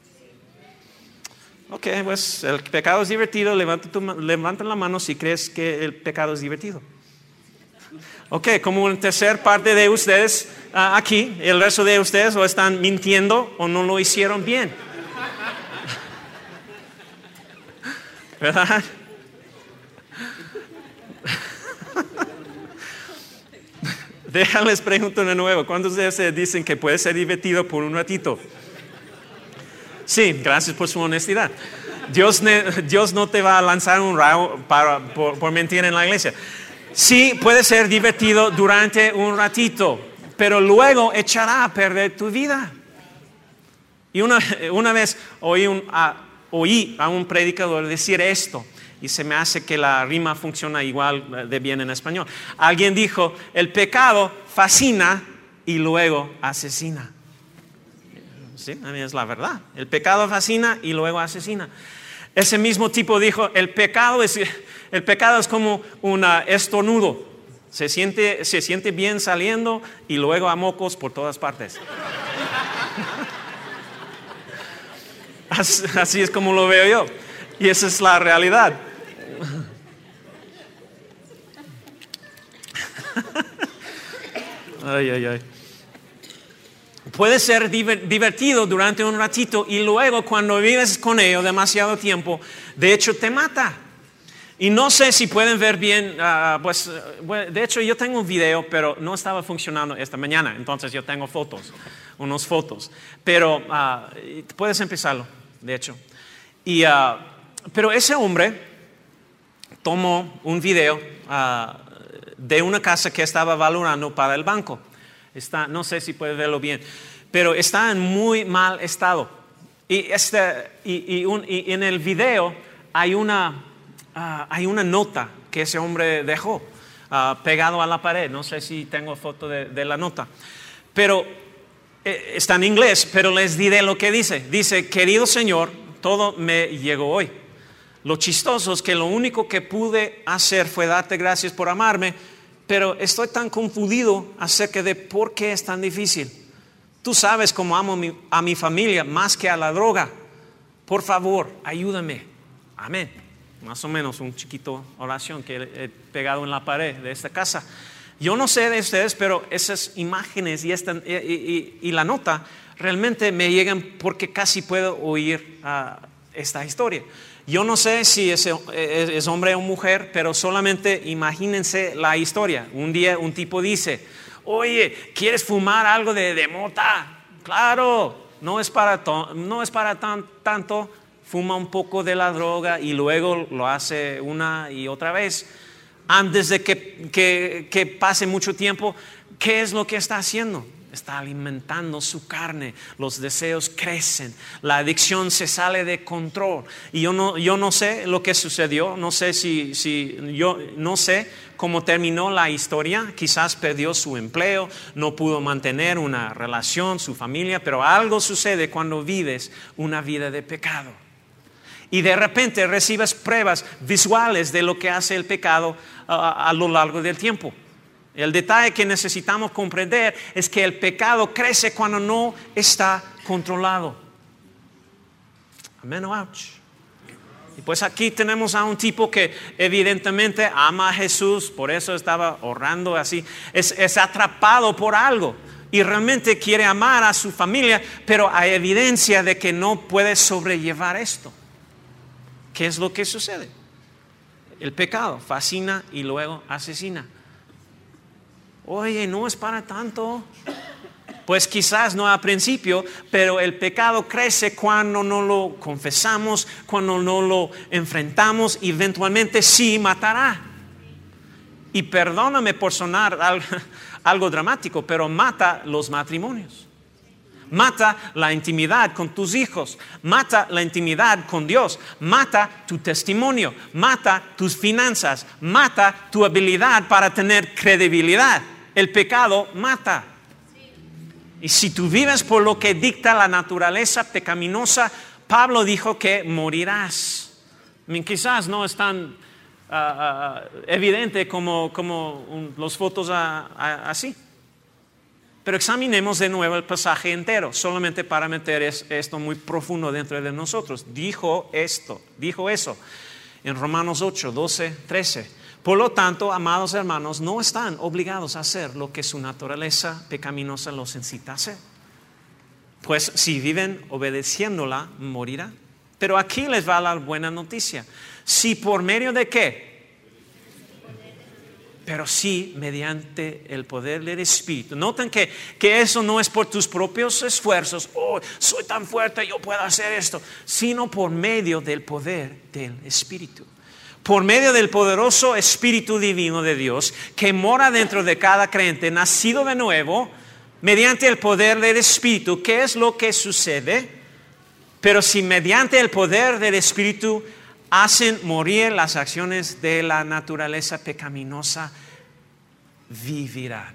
Ok, pues el pecado es divertido. Levanta, tu, levanta la mano si crees que el pecado es divertido. Ok, como una tercera parte de ustedes uh, aquí, el resto de ustedes o están mintiendo o no lo hicieron bien. ¿Verdad? Déjales pregunto de nuevo. ¿Cuántos de ustedes dicen que puede ser divertido por un ratito? Sí, gracias por su honestidad. Dios, ne, Dios no te va a lanzar un rayo para, por, por mentir en la iglesia. Sí, puede ser divertido durante un ratito, pero luego echará a perder tu vida. Y una, una vez oí, un, a, oí a un predicador decir esto, y se me hace que la rima funciona igual de bien en español. Alguien dijo, el pecado fascina y luego asesina. Sí, a mí es la verdad. El pecado fascina y luego asesina. Ese mismo tipo dijo, el pecado es, el pecado es como un estornudo. Se siente, se siente bien saliendo y luego a mocos por todas partes. Así, así es como lo veo yo. Y esa es la realidad. Ay, ay, ay. Puede ser divertido durante un ratito y luego cuando vives con ello demasiado tiempo, de hecho te mata. Y no sé si pueden ver bien, uh, pues uh, de hecho yo tengo un video, pero no estaba funcionando esta mañana, entonces yo tengo fotos, unas fotos. Pero uh, puedes empezarlo, de hecho. Y, uh, pero ese hombre tomó un video uh, de una casa que estaba valorando para el banco. Está, no sé si puede verlo bien, pero está en muy mal estado. Y, este, y, y, un, y en el video hay una, uh, hay una nota que ese hombre dejó uh, pegado a la pared. No sé si tengo foto de, de la nota, pero eh, está en inglés, pero les diré lo que dice. Dice, querido Señor, todo me llegó hoy. Lo chistoso es que lo único que pude hacer fue darte gracias por amarme, pero estoy tan confundido acerca de por qué es tan difícil. Tú sabes cómo amo mi, a mi familia más que a la droga. Por favor, ayúdame. Amén. Más o menos un chiquito oración que he pegado en la pared de esta casa. Yo no sé de ustedes, pero esas imágenes y, esta, y, y, y la nota realmente me llegan porque casi puedo oír uh, esta historia. Yo no sé si es, es hombre o mujer, pero solamente imagínense la historia. Un día un tipo dice, oye, ¿quieres fumar algo de, de mota? Claro, no es para, to- no es para tan, tanto. Fuma un poco de la droga y luego lo hace una y otra vez. Antes de que, que, que pase mucho tiempo, ¿qué es lo que está haciendo? Está alimentando su carne, los deseos crecen, la adicción se sale de control. Y yo no, yo no sé lo que sucedió, no sé si, si yo no sé cómo terminó la historia. Quizás perdió su empleo, no pudo mantener una relación, su familia, pero algo sucede cuando vives una vida de pecado. Y de repente recibes pruebas visuales de lo que hace el pecado uh, a lo largo del tiempo. El detalle que necesitamos comprender es que el pecado crece cuando no está controlado. Amén o ouch. Y pues aquí tenemos a un tipo que evidentemente ama a Jesús, por eso estaba orando así. Es, es atrapado por algo y realmente quiere amar a su familia, pero hay evidencia de que no puede sobrellevar esto. ¿Qué es lo que sucede? El pecado fascina y luego asesina. Oye, no es para tanto. Pues quizás no al principio, pero el pecado crece cuando no lo confesamos, cuando no lo enfrentamos, eventualmente sí matará. Y perdóname por sonar algo, algo dramático, pero mata los matrimonios. Mata la intimidad con tus hijos, mata la intimidad con Dios, mata tu testimonio, mata tus finanzas, mata tu habilidad para tener credibilidad. El pecado mata. Y si tú vives por lo que dicta la naturaleza pecaminosa, Pablo dijo que morirás. I mean, quizás no es tan uh, uh, evidente como, como un, los fotos a, a, así. Pero examinemos de nuevo el pasaje entero, solamente para meter es, esto muy profundo dentro de nosotros. Dijo esto, dijo eso en Romanos ocho, doce, trece. Por lo tanto, amados hermanos, no están obligados a hacer lo que su naturaleza pecaminosa los incita a hacer. Pues si viven obedeciéndola, morirá. Pero aquí les va la buena noticia. Si por medio de qué, pero sí mediante el poder del Espíritu. Noten que, que eso no es por tus propios esfuerzos. Oh, soy tan fuerte, yo puedo hacer esto. Sino por medio del poder del Espíritu. Por medio del poderoso Espíritu Divino de Dios que mora dentro de cada creyente, nacido de nuevo, mediante el poder del Espíritu. ¿Qué es lo que sucede? Pero si mediante el poder del Espíritu hacen morir las acciones de la naturaleza pecaminosa, vivirán.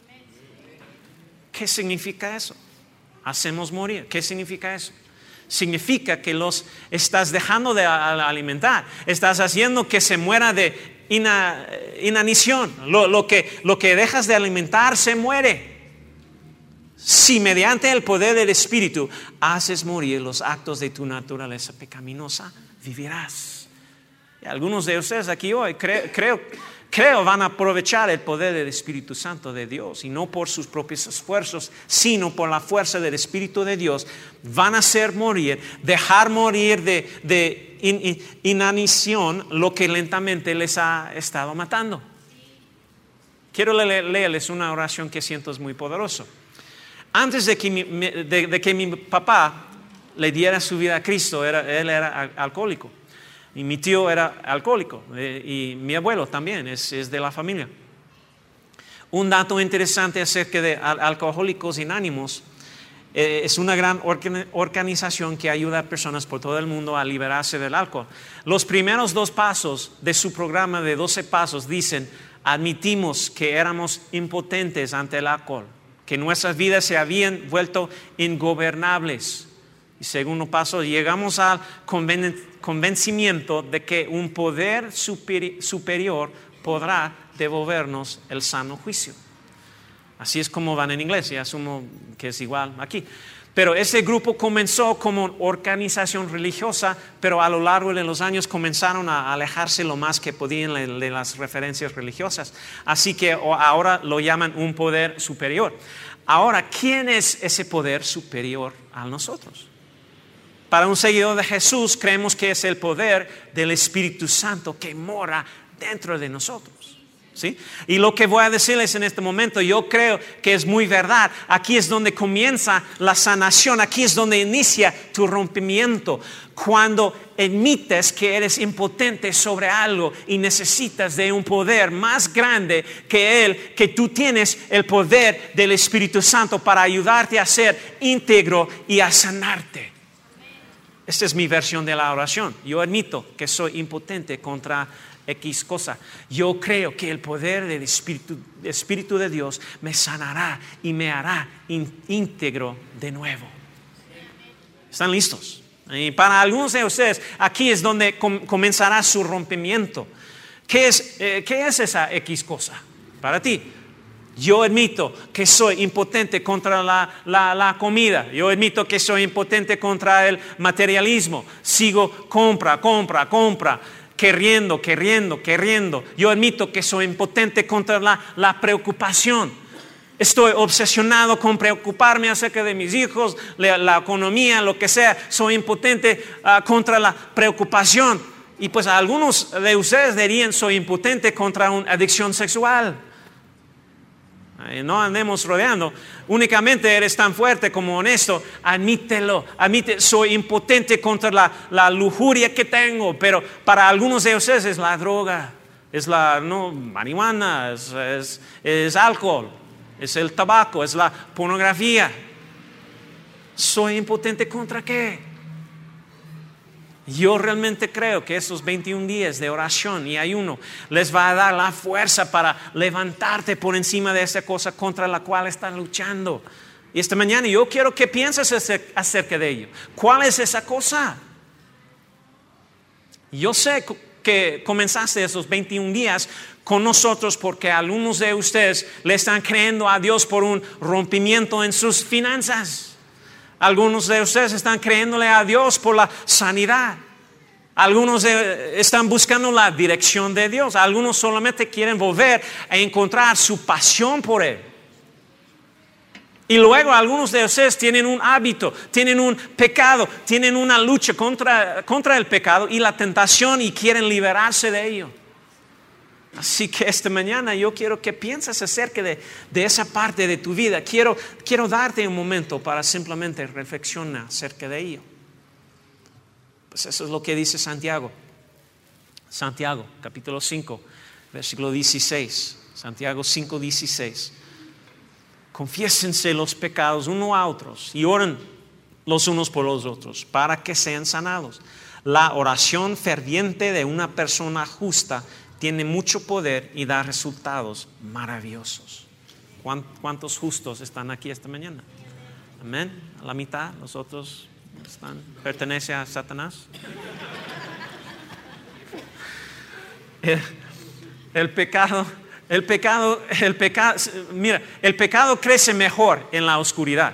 ¿Qué significa eso? Hacemos morir. ¿Qué significa eso? Significa que los estás dejando de alimentar, estás haciendo que se muera de ina, inanición. Lo, lo, que, lo que dejas de alimentar se muere. Si mediante el poder del Espíritu haces morir los actos de tu naturaleza pecaminosa, vivirás. Y algunos de ustedes aquí hoy creo, creo, creo van a aprovechar el poder del Espíritu Santo de Dios, y no por sus propios esfuerzos, sino por la fuerza del Espíritu de Dios. Van a hacer morir, dejar morir de, de in, in, inanición lo que lentamente les ha estado matando. Quiero le, leerles una oración que siento es muy poderosa. Antes de que mi, de, de que mi papá le diera su vida a Cristo, era, él era alcohólico. Y mi tío era alcohólico. Eh, y mi abuelo también es, es de la familia. Un dato interesante acerca de al, Alcohólicos Anónimos. Eh, es una gran organ, organización que ayuda a personas por todo el mundo a liberarse del alcohol. Los primeros dos pasos de su programa de doce pasos dicen: admitimos que éramos impotentes ante el alcohol, que nuestras vidas se habían vuelto ingobernables. Y segundo paso, llegamos al convencimiento de que un poder superior podrá devolvernos el sano juicio. Así es como van en inglés, y asumo que es igual aquí. Pero ese grupo comenzó como organización religiosa, pero a lo largo de los años comenzaron a alejarse lo más que podían de las referencias religiosas. Así que ahora lo llaman un poder superior. Ahora, ¿quién es ese poder superior a nosotros? Para un seguidor de Jesús, creemos que es el poder del Espíritu Santo que mora dentro de nosotros. ¿Sí? Y lo que voy a decirles en este momento, yo creo que es muy verdad. Aquí es donde comienza la sanación, aquí es donde inicia tu rompimiento. Cuando admites que eres impotente sobre algo y necesitas de un poder más grande que Él, que tú tienes el poder del Espíritu Santo para ayudarte a ser íntegro y a sanarte. Esta es mi versión de la oración. Yo admito que soy impotente contra X cosa. Yo creo que el poder del Espíritu, Espíritu de Dios me sanará y me hará íntegro de nuevo. ¿Están listos? Y para algunos de ustedes, aquí es donde com- comenzará su rompimiento. ¿Qué es, eh, ¿Qué es esa X cosa para ti? Yo admito que soy impotente contra la, la, la comida. Yo admito que soy impotente contra el materialismo. Sigo compra, compra, compra. Queriendo, queriendo, queriendo. Yo admito que soy impotente contra la, la preocupación. Estoy obsesionado con preocuparme acerca de mis hijos, la, la economía, lo que sea. Soy impotente uh, contra la preocupación. Y pues algunos de ustedes dirían, soy impotente contra una adicción sexual. No andemos rodeando. Únicamente eres tan fuerte como honesto. Admítelo. Admite, soy impotente contra la, la lujuria que tengo. Pero para algunos de ustedes es la droga. Es la no, marihuana. Es, es, es alcohol. Es el tabaco. Es la pornografía. ¿Soy impotente contra qué? Yo realmente creo que esos veintiún días de oración y ayuno les va a dar la fuerza para levantarte por encima de esa cosa contra la cual están luchando. Y esta mañana yo quiero que pienses acerca de ello. ¿Cuál es esa cosa? Yo sé que comenzaste esos veintiún días con nosotros porque algunos de ustedes le están creyendo a Dios por un rompimiento en sus finanzas. Algunos de ustedes están creyéndole a Dios por la sanidad. Algunos de, están buscando la dirección de Dios. Algunos solamente quieren volver a encontrar su pasión por Él. Y luego algunos de ustedes tienen un hábito, tienen un pecado, tienen una lucha contra, contra el pecado y la tentación y quieren liberarse de ello. Así que esta mañana yo quiero que pienses acerca de, de esa parte de tu vida. Quiero, quiero darte un momento para simplemente reflexionar acerca de ello. Pues eso es lo que dice Santiago. Santiago, capítulo cinco, versículo dieciséis. Santiago cinco, dieciséis. Confiésense los pecados unos a otros y oren los unos por los otros para que sean sanados. La oración ferviente de una persona justa tiene mucho poder y da resultados maravillosos. ¿Cuántos justos están aquí esta mañana? Amén. A la mitad, los otros están, pertenecen a Satanás. El, el pecado, el pecado, el pecado, mira, el pecado crece mejor en la oscuridad.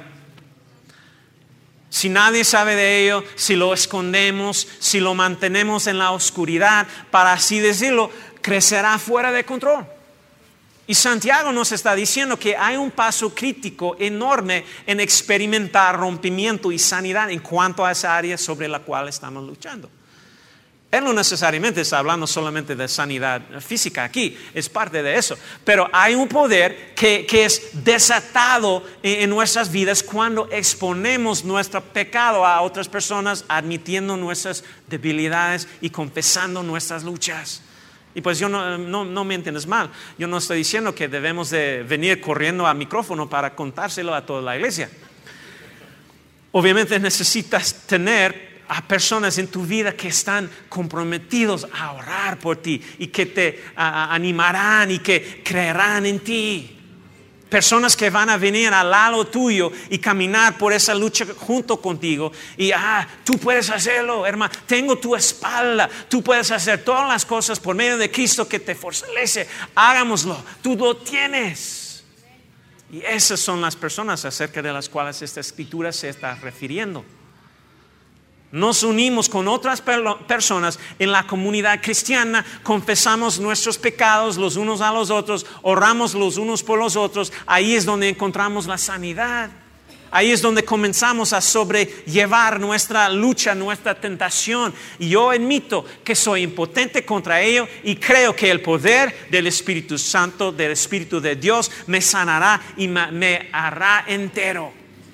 Si nadie sabe de ello, si lo escondemos, si lo mantenemos en la oscuridad, para así decirlo, crecerá fuera de control. Y Santiago nos está diciendo que hay un paso crítico enorme en experimentar rompimiento y sanidad en cuanto a esa área sobre la cual estamos luchando. Él no necesariamente está hablando solamente de sanidad física aquí, es parte de eso. Pero hay un poder que, que es desatado en, en nuestras vidas cuando exponemos nuestro pecado a otras personas, admitiendo nuestras debilidades y confesando nuestras luchas. Y pues yo no, no, no me entiendes mal. Yo no estoy diciendo que debemos de venir corriendo al micrófono para contárselo a toda la iglesia. Obviamente necesitas tener a personas en tu vida que están comprometidos a orar por ti y que te a, a, animarán y que creerán en ti. Personas que van a venir al lado tuyo y caminar por esa lucha junto contigo. Y ah, tú puedes hacerlo, hermano. Tengo tu espalda. Tú puedes hacer todas las cosas por medio de Cristo que te fortalece. Hagámoslo. Tú lo tienes. Y esas son las personas acerca de las cuales esta escritura se está refiriendo. Nos unimos con otras personas en la comunidad cristiana, confesamos nuestros pecados los unos a los otros, oramos los unos por los otros. Ahí es donde encontramos la sanidad. Ahí es donde comenzamos a sobrellevar nuestra lucha, nuestra tentación. Y yo admito que soy impotente contra ello y creo que el poder del Espíritu Santo, del Espíritu de Dios, me sanará y me, me hará entero.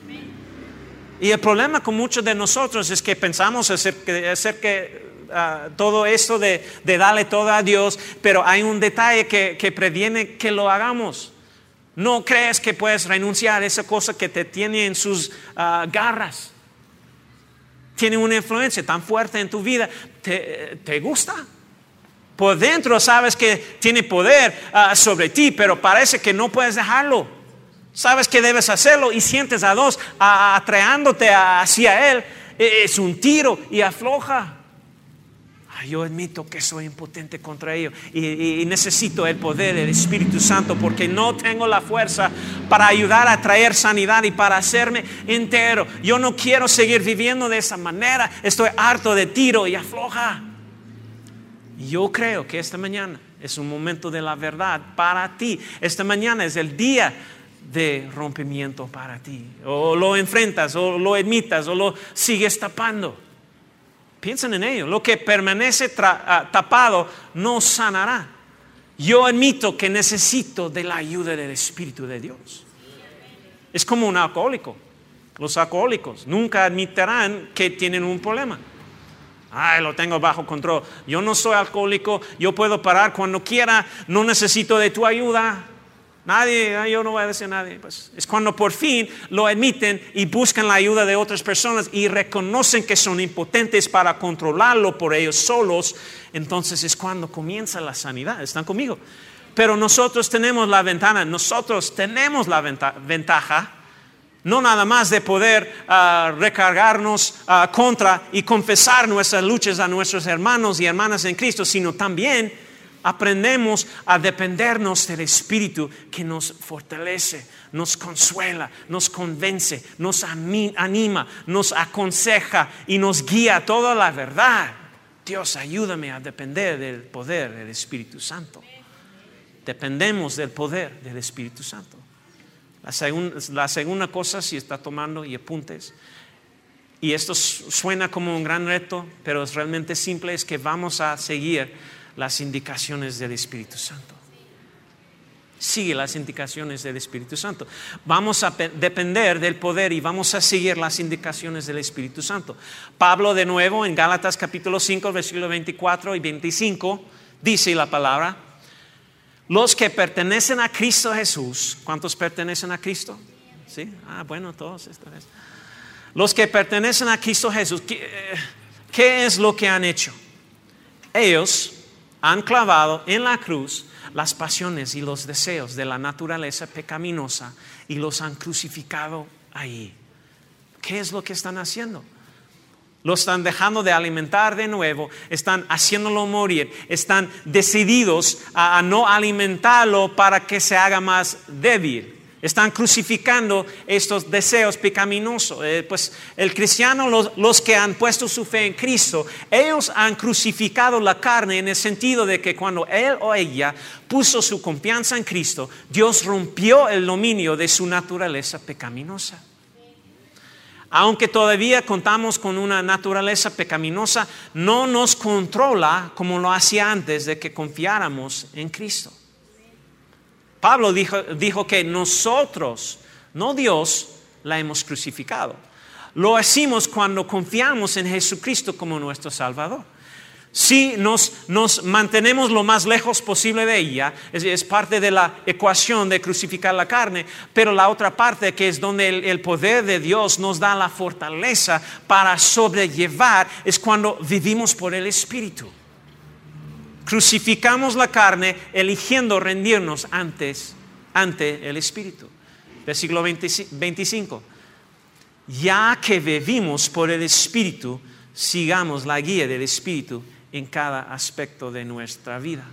Y el problema con muchos de nosotros es que pensamos hacer que, hacer que uh, todo esto de, de darle todo a Dios, pero hay un detalle que, que previene que lo hagamos. No crees que puedes renunciar a esa cosa que te tiene en sus uh, garras. Tiene una influencia tan fuerte en tu vida. ¿Te, te gusta? Por dentro sabes que tiene poder uh, sobre ti, pero parece que no puedes dejarlo. Sabes que debes hacerlo y sientes a dos atraándote hacia Él. Es un tiro y afloja. Ay, yo admito que soy impotente contra ello y, y, y necesito el poder del Espíritu Santo porque no tengo la fuerza para ayudar a traer sanidad y para hacerme entero. Yo no quiero seguir viviendo de esa manera. Estoy harto de tiro y afloja. Yo creo que esta mañana es un momento de la verdad para ti. Esta mañana es el día de rompimiento para ti. O lo enfrentas, o lo admitas, o lo sigues tapando. Piensen en ello. Lo que permanece tra- uh, tapado no sanará. Yo admito que necesito de la ayuda del Espíritu de Dios. Es como un alcohólico. Los alcohólicos nunca admitirán que tienen un problema. Ay, lo tengo bajo control. Yo no soy alcohólico. Yo puedo parar cuando quiera. No necesito de tu ayuda. Nadie, yo no voy a decir a nadie. Pues es cuando por fin lo admiten y buscan la ayuda de otras personas y reconocen que son impotentes para controlarlo por ellos solos. Entonces es cuando comienza la sanidad. ¿Están conmigo? Pero nosotros tenemos la ventana, nosotros tenemos la venta- ventaja, no nada más de poder uh, recargarnos uh, contra y confesar nuestras luchas a nuestros hermanos y hermanas en Cristo, sino también aprendemos a dependernos del Espíritu que nos fortalece, nos consuela, nos convence, nos anima, nos aconseja y nos guía a toda la verdad. Dios, ayúdame a depender del poder del Espíritu Santo. Dependemos del poder del Espíritu Santo. La, segun, la segunda cosa, si está tomando y apuntes, y esto suena como un gran reto, pero es realmente simple, es que vamos a seguir las indicaciones del Espíritu Santo. Sigue las indicaciones del Espíritu Santo. Vamos a depender del poder y vamos a seguir las indicaciones del Espíritu Santo. Pablo de nuevo en Gálatas capítulo cinco, versículos veinticuatro y veinticinco dice la palabra: los que pertenecen a Cristo Jesús. ¿Cuántos pertenecen a Cristo? ¿Sí? Ah, bueno, todos esta vez. Los que pertenecen a Cristo Jesús, ¿qué, qué es lo que han hecho? Ellos han clavado en la cruz las pasiones y los deseos de la naturaleza pecaminosa y los han crucificado ahí. ¿Qué es lo que están haciendo? Lo están dejando de alimentar de nuevo, están haciéndolo morir, están decididos a, a no alimentarlo para que se haga más débil. Están crucificando estos deseos pecaminosos. Eh, pues el cristiano, los, los que han puesto su fe en Cristo, ellos han crucificado la carne en el sentido de que cuando él o ella puso su confianza en Cristo, Dios rompió el dominio de su naturaleza pecaminosa. Aunque todavía contamos con una naturaleza pecaminosa, no nos controla como lo hacía antes de que confiáramos en Cristo. Pablo dijo, dijo que nosotros, no Dios, la hemos crucificado. Lo hacemos cuando confiamos en Jesucristo como nuestro Salvador. Si nos, nos mantenemos lo más lejos posible de ella, es, es parte de la ecuación de crucificar la carne, pero la otra parte, que es donde el, el poder de Dios nos da la fortaleza para sobrellevar, es cuando vivimos por el Espíritu. Crucificamos la carne eligiendo rendirnos antes, ante el Espíritu. Versículo veinticinco. Ya que vivimos por el Espíritu, sigamos la guía del Espíritu en cada aspecto de nuestra vida.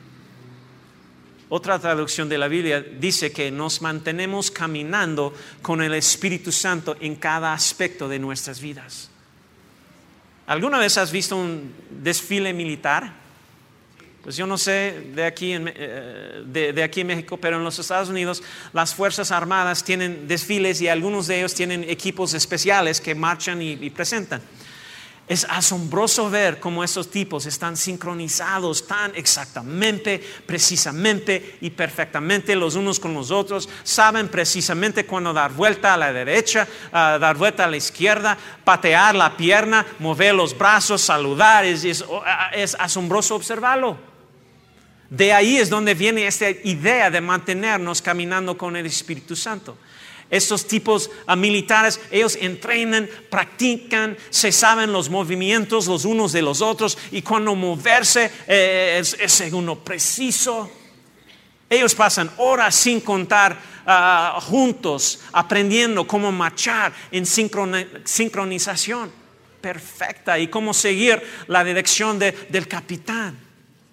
Otra traducción de la Biblia dice que nos mantenemos caminando con el Espíritu Santo en cada aspecto de nuestras vidas. ¿Alguna vez has visto un desfile militar? Pues yo no sé de aquí, en, eh, de, de aquí en México, pero en los Estados Unidos las Fuerzas Armadas tienen desfiles y algunos de ellos tienen equipos especiales que marchan y, y presentan. Es asombroso ver cómo estos tipos están sincronizados tan exactamente, precisamente y perfectamente los unos con los otros. Saben precisamente cuándo dar vuelta a la derecha, uh, dar vuelta a la izquierda, patear la pierna, mover los brazos, saludar. Es, es, es asombroso observarlo. De ahí es donde viene esta idea de mantenernos caminando con el Espíritu Santo. Estos tipos uh, militares, ellos entrenan, practican, se saben los movimientos los unos de los otros y cuando moverse eh, es, es según lo preciso. Ellos pasan horas sin contar uh, juntos, aprendiendo cómo marchar en sincronización perfecta y cómo seguir la dirección de, del capitán.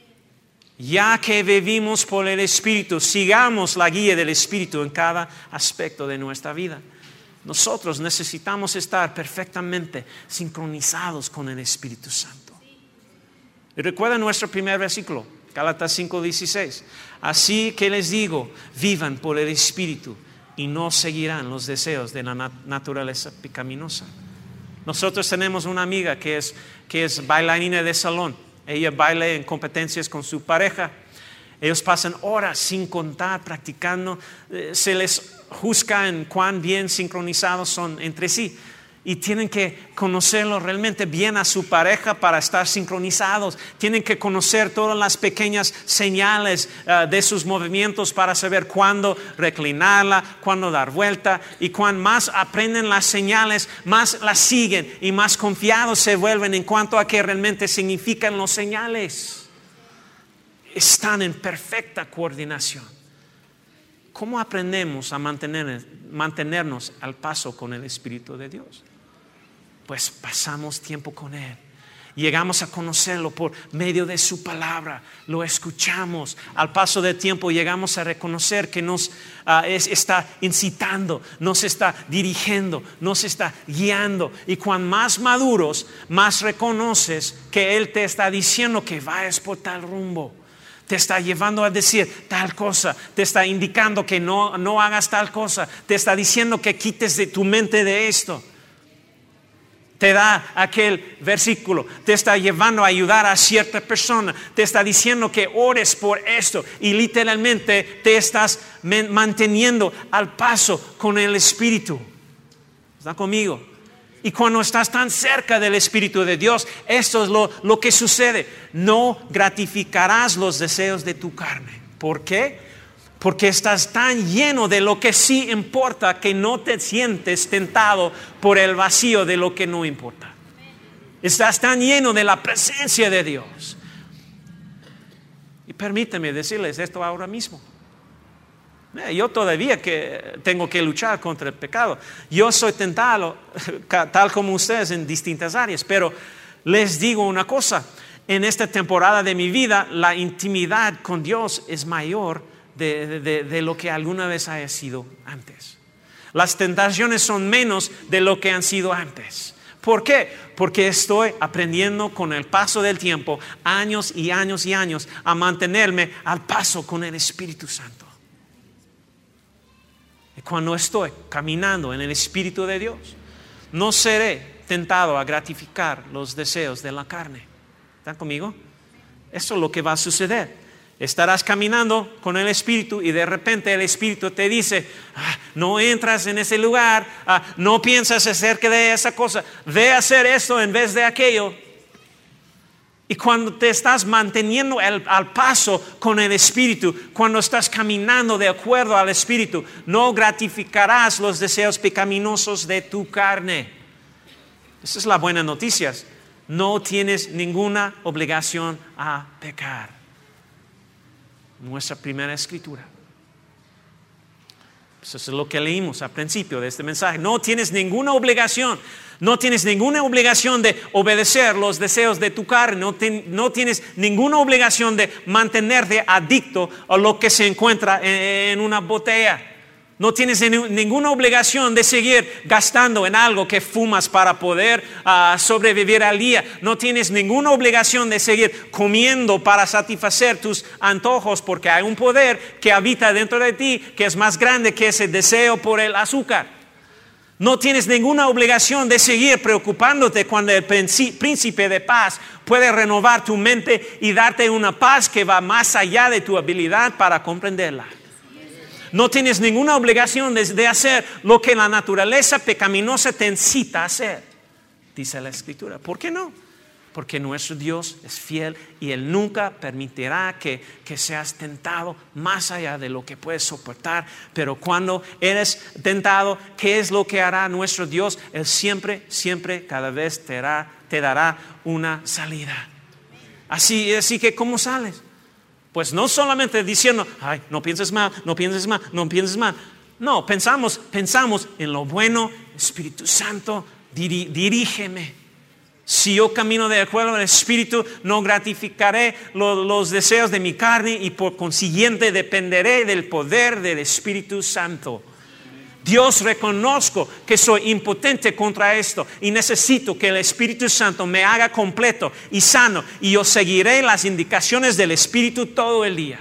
Ya que vivimos por el Espíritu, sigamos la guía del Espíritu en cada aspecto de nuestra vida. Nosotros necesitamos estar perfectamente sincronizados con el Espíritu Santo. Y recuerda nuestro primer versículo, Gálatas cinco dieciséis. Así que les digo, vivan por el Espíritu y no seguirán los deseos de la nat- naturaleza pecaminosa. Nosotros tenemos una amiga que es, que es bailarina de salón. Ella baila en competencias con su pareja. Ellos pasan horas sin contar, practicando. Se les juzga en cuán bien sincronizados son entre sí. Y tienen que conocerlo realmente bien a su pareja para estar sincronizados. Tienen que conocer todas las pequeñas señales uh, de sus movimientos para saber cuándo reclinarla, cuándo dar vuelta. Y cuán más aprenden las señales, más las siguen y más confiados se vuelven en cuanto a qué realmente significan las señales. Están en perfecta coordinación. ¿Cómo aprendemos a mantener, mantenernos al paso con el Espíritu de Dios? Pues pasamos tiempo con Él. Llegamos a conocerlo por medio de su palabra. Lo escuchamos. Al paso del tiempo llegamos a reconocer que nos uh, es, está incitando, nos está dirigiendo, nos está guiando. Y cuan más maduros, más reconoces que Él te está diciendo que vayas por tal rumbo. Te está llevando a decir tal cosa. Te está indicando que no, no hagas tal cosa. Te está diciendo que quites de tu mente de esto. Te da aquel versículo, te está llevando a ayudar a cierta persona, te está diciendo que ores por esto y literalmente te estás manteniendo al paso con el Espíritu. ¿Está conmigo? Y cuando estás tan cerca del Espíritu de Dios, esto es lo, lo que sucede. No gratificarás los deseos de tu carne. ¿Por qué? Porque estás tan lleno de lo que sí importa que no te sientes tentado por el vacío de lo que no importa. Estás tan lleno de la presencia de Dios. Y permíteme decirles esto ahora mismo. Yo todavía que tengo que luchar contra el pecado. Yo soy tentado, tal como ustedes, en distintas áreas. Pero les digo una cosa. En esta temporada de mi vida, la intimidad con Dios es mayor De, de, de lo que alguna vez haya sido antes. Las tentaciones son menos de lo que han sido antes. ¿Por qué? Porque estoy aprendiendo con el paso del tiempo, años y años y años, a mantenerme al paso con el Espíritu Santo. Y cuando estoy caminando en el Espíritu de Dios, no seré tentado a gratificar los deseos de la carne. ¿Están conmigo? Eso es lo que va a suceder. Estarás caminando con el Espíritu y de repente el Espíritu te dice, ah, no entras en ese lugar, ah, no piensas acerca de esa cosa, ve a hacer esto en vez de aquello. Y cuando te estás manteniendo el, al paso con el Espíritu, cuando estás caminando de acuerdo al Espíritu, no gratificarás los deseos pecaminosos de tu carne. Esa es la buena noticia. No tienes ninguna obligación a pecar. Nuestra primera escritura. Eso es lo que leímos al principio de este mensaje. No tienes ninguna obligación. No tienes ninguna obligación de obedecer los deseos de tu carne. No, te, no tienes ninguna obligación de mantenerte adicto a lo que se encuentra en, en una botella. No tienes ninguna obligación de seguir gastando en algo que fumas para poder uh, sobrevivir al día. No tienes ninguna obligación de seguir comiendo para satisfacer tus antojos, porque hay un poder que habita dentro de ti que es más grande que ese deseo por el azúcar. No tienes ninguna obligación de seguir preocupándote cuando el príncipe de paz puede renovar tu mente y darte una paz que va más allá de tu habilidad para comprenderla. No tienes ninguna obligación de, de hacer lo que la naturaleza pecaminosa te incita a hacer, dice la Escritura. ¿Por qué no? Porque nuestro Dios es fiel y Él nunca permitirá que, que seas tentado más allá de lo que puedes soportar. Pero cuando eres tentado, ¿qué es lo que hará nuestro Dios? Él siempre, siempre, cada vez te dará, te dará una salida. Así, así que, ¿cómo sales? Pues no solamente diciendo, ay, no pienses mal, no pienses mal, no pienses mal. No, pensamos, pensamos en lo bueno. Espíritu Santo, diri, dirígeme. Si yo camino de acuerdo al Espíritu, no gratificaré lo, los deseos de mi carne y por consiguiente dependeré del poder del Espíritu Santo. Dios, reconozco que soy impotente contra esto y necesito que el Espíritu Santo me haga completo y sano, y yo seguiré las indicaciones del Espíritu todo el día.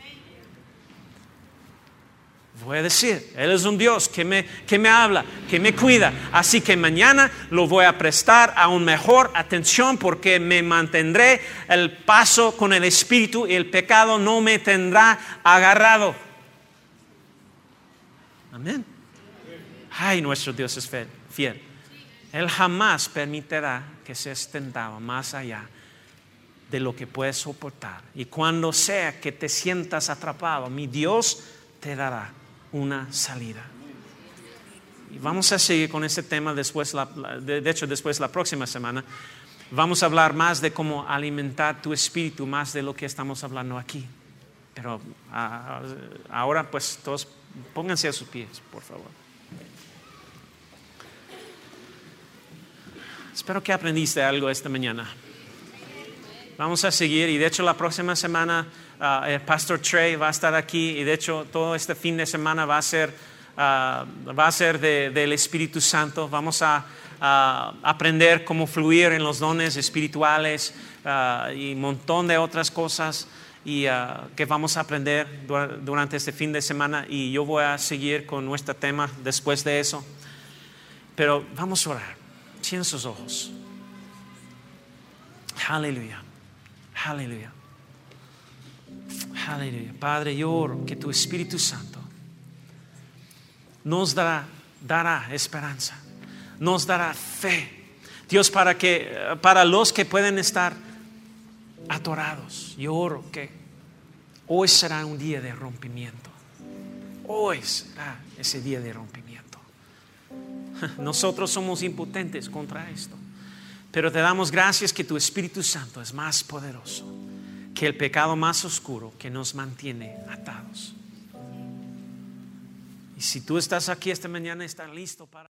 Voy a decir, Él es un Dios que me, que me habla, que me cuida, así que mañana lo voy a prestar aún mejor atención, porque me mantendré el paso con el Espíritu y el pecado no me tendrá agarrado. Amén. Ay, nuestro Dios es fiel. Él jamás permitirá que seas tentado más allá de lo que puedes soportar. Y cuando sea que te sientas atrapado, mi Dios te dará una salida. Y vamos a seguir con este tema después, la, de, de hecho después la próxima semana. Vamos a hablar más de cómo alimentar tu espíritu, más de lo que estamos hablando aquí. Pero a, ahora pues todos pónganse a sus pies, por favor. Espero que aprendiste algo esta mañana. Vamos a seguir, y de hecho la próxima semana uh, el Pastor Trey va a estar aquí, y de hecho todo este fin de semana va a ser, uh, va a ser de, del Espíritu Santo. Vamos a uh, aprender cómo fluir en los dones espirituales uh, y un montón de otras cosas y, uh, que vamos a aprender durante este fin de semana, y yo voy a seguir con nuestro tema después de eso. Pero vamos a orar. Cierren sus ojos. Aleluya. Aleluya. Aleluya. Padre, yo oro que tu Espíritu Santo nos dará, dará esperanza, nos dará fe. Dios, para que para los que pueden estar atorados, yo oro que hoy será un día de rompimiento. Hoy será ese día de rompimiento. Nosotros somos impotentes contra esto, pero te damos gracias que tu Espíritu Santo es más poderoso que el pecado más oscuro que nos mantiene atados. Y si tú estás aquí esta mañana, estás listo para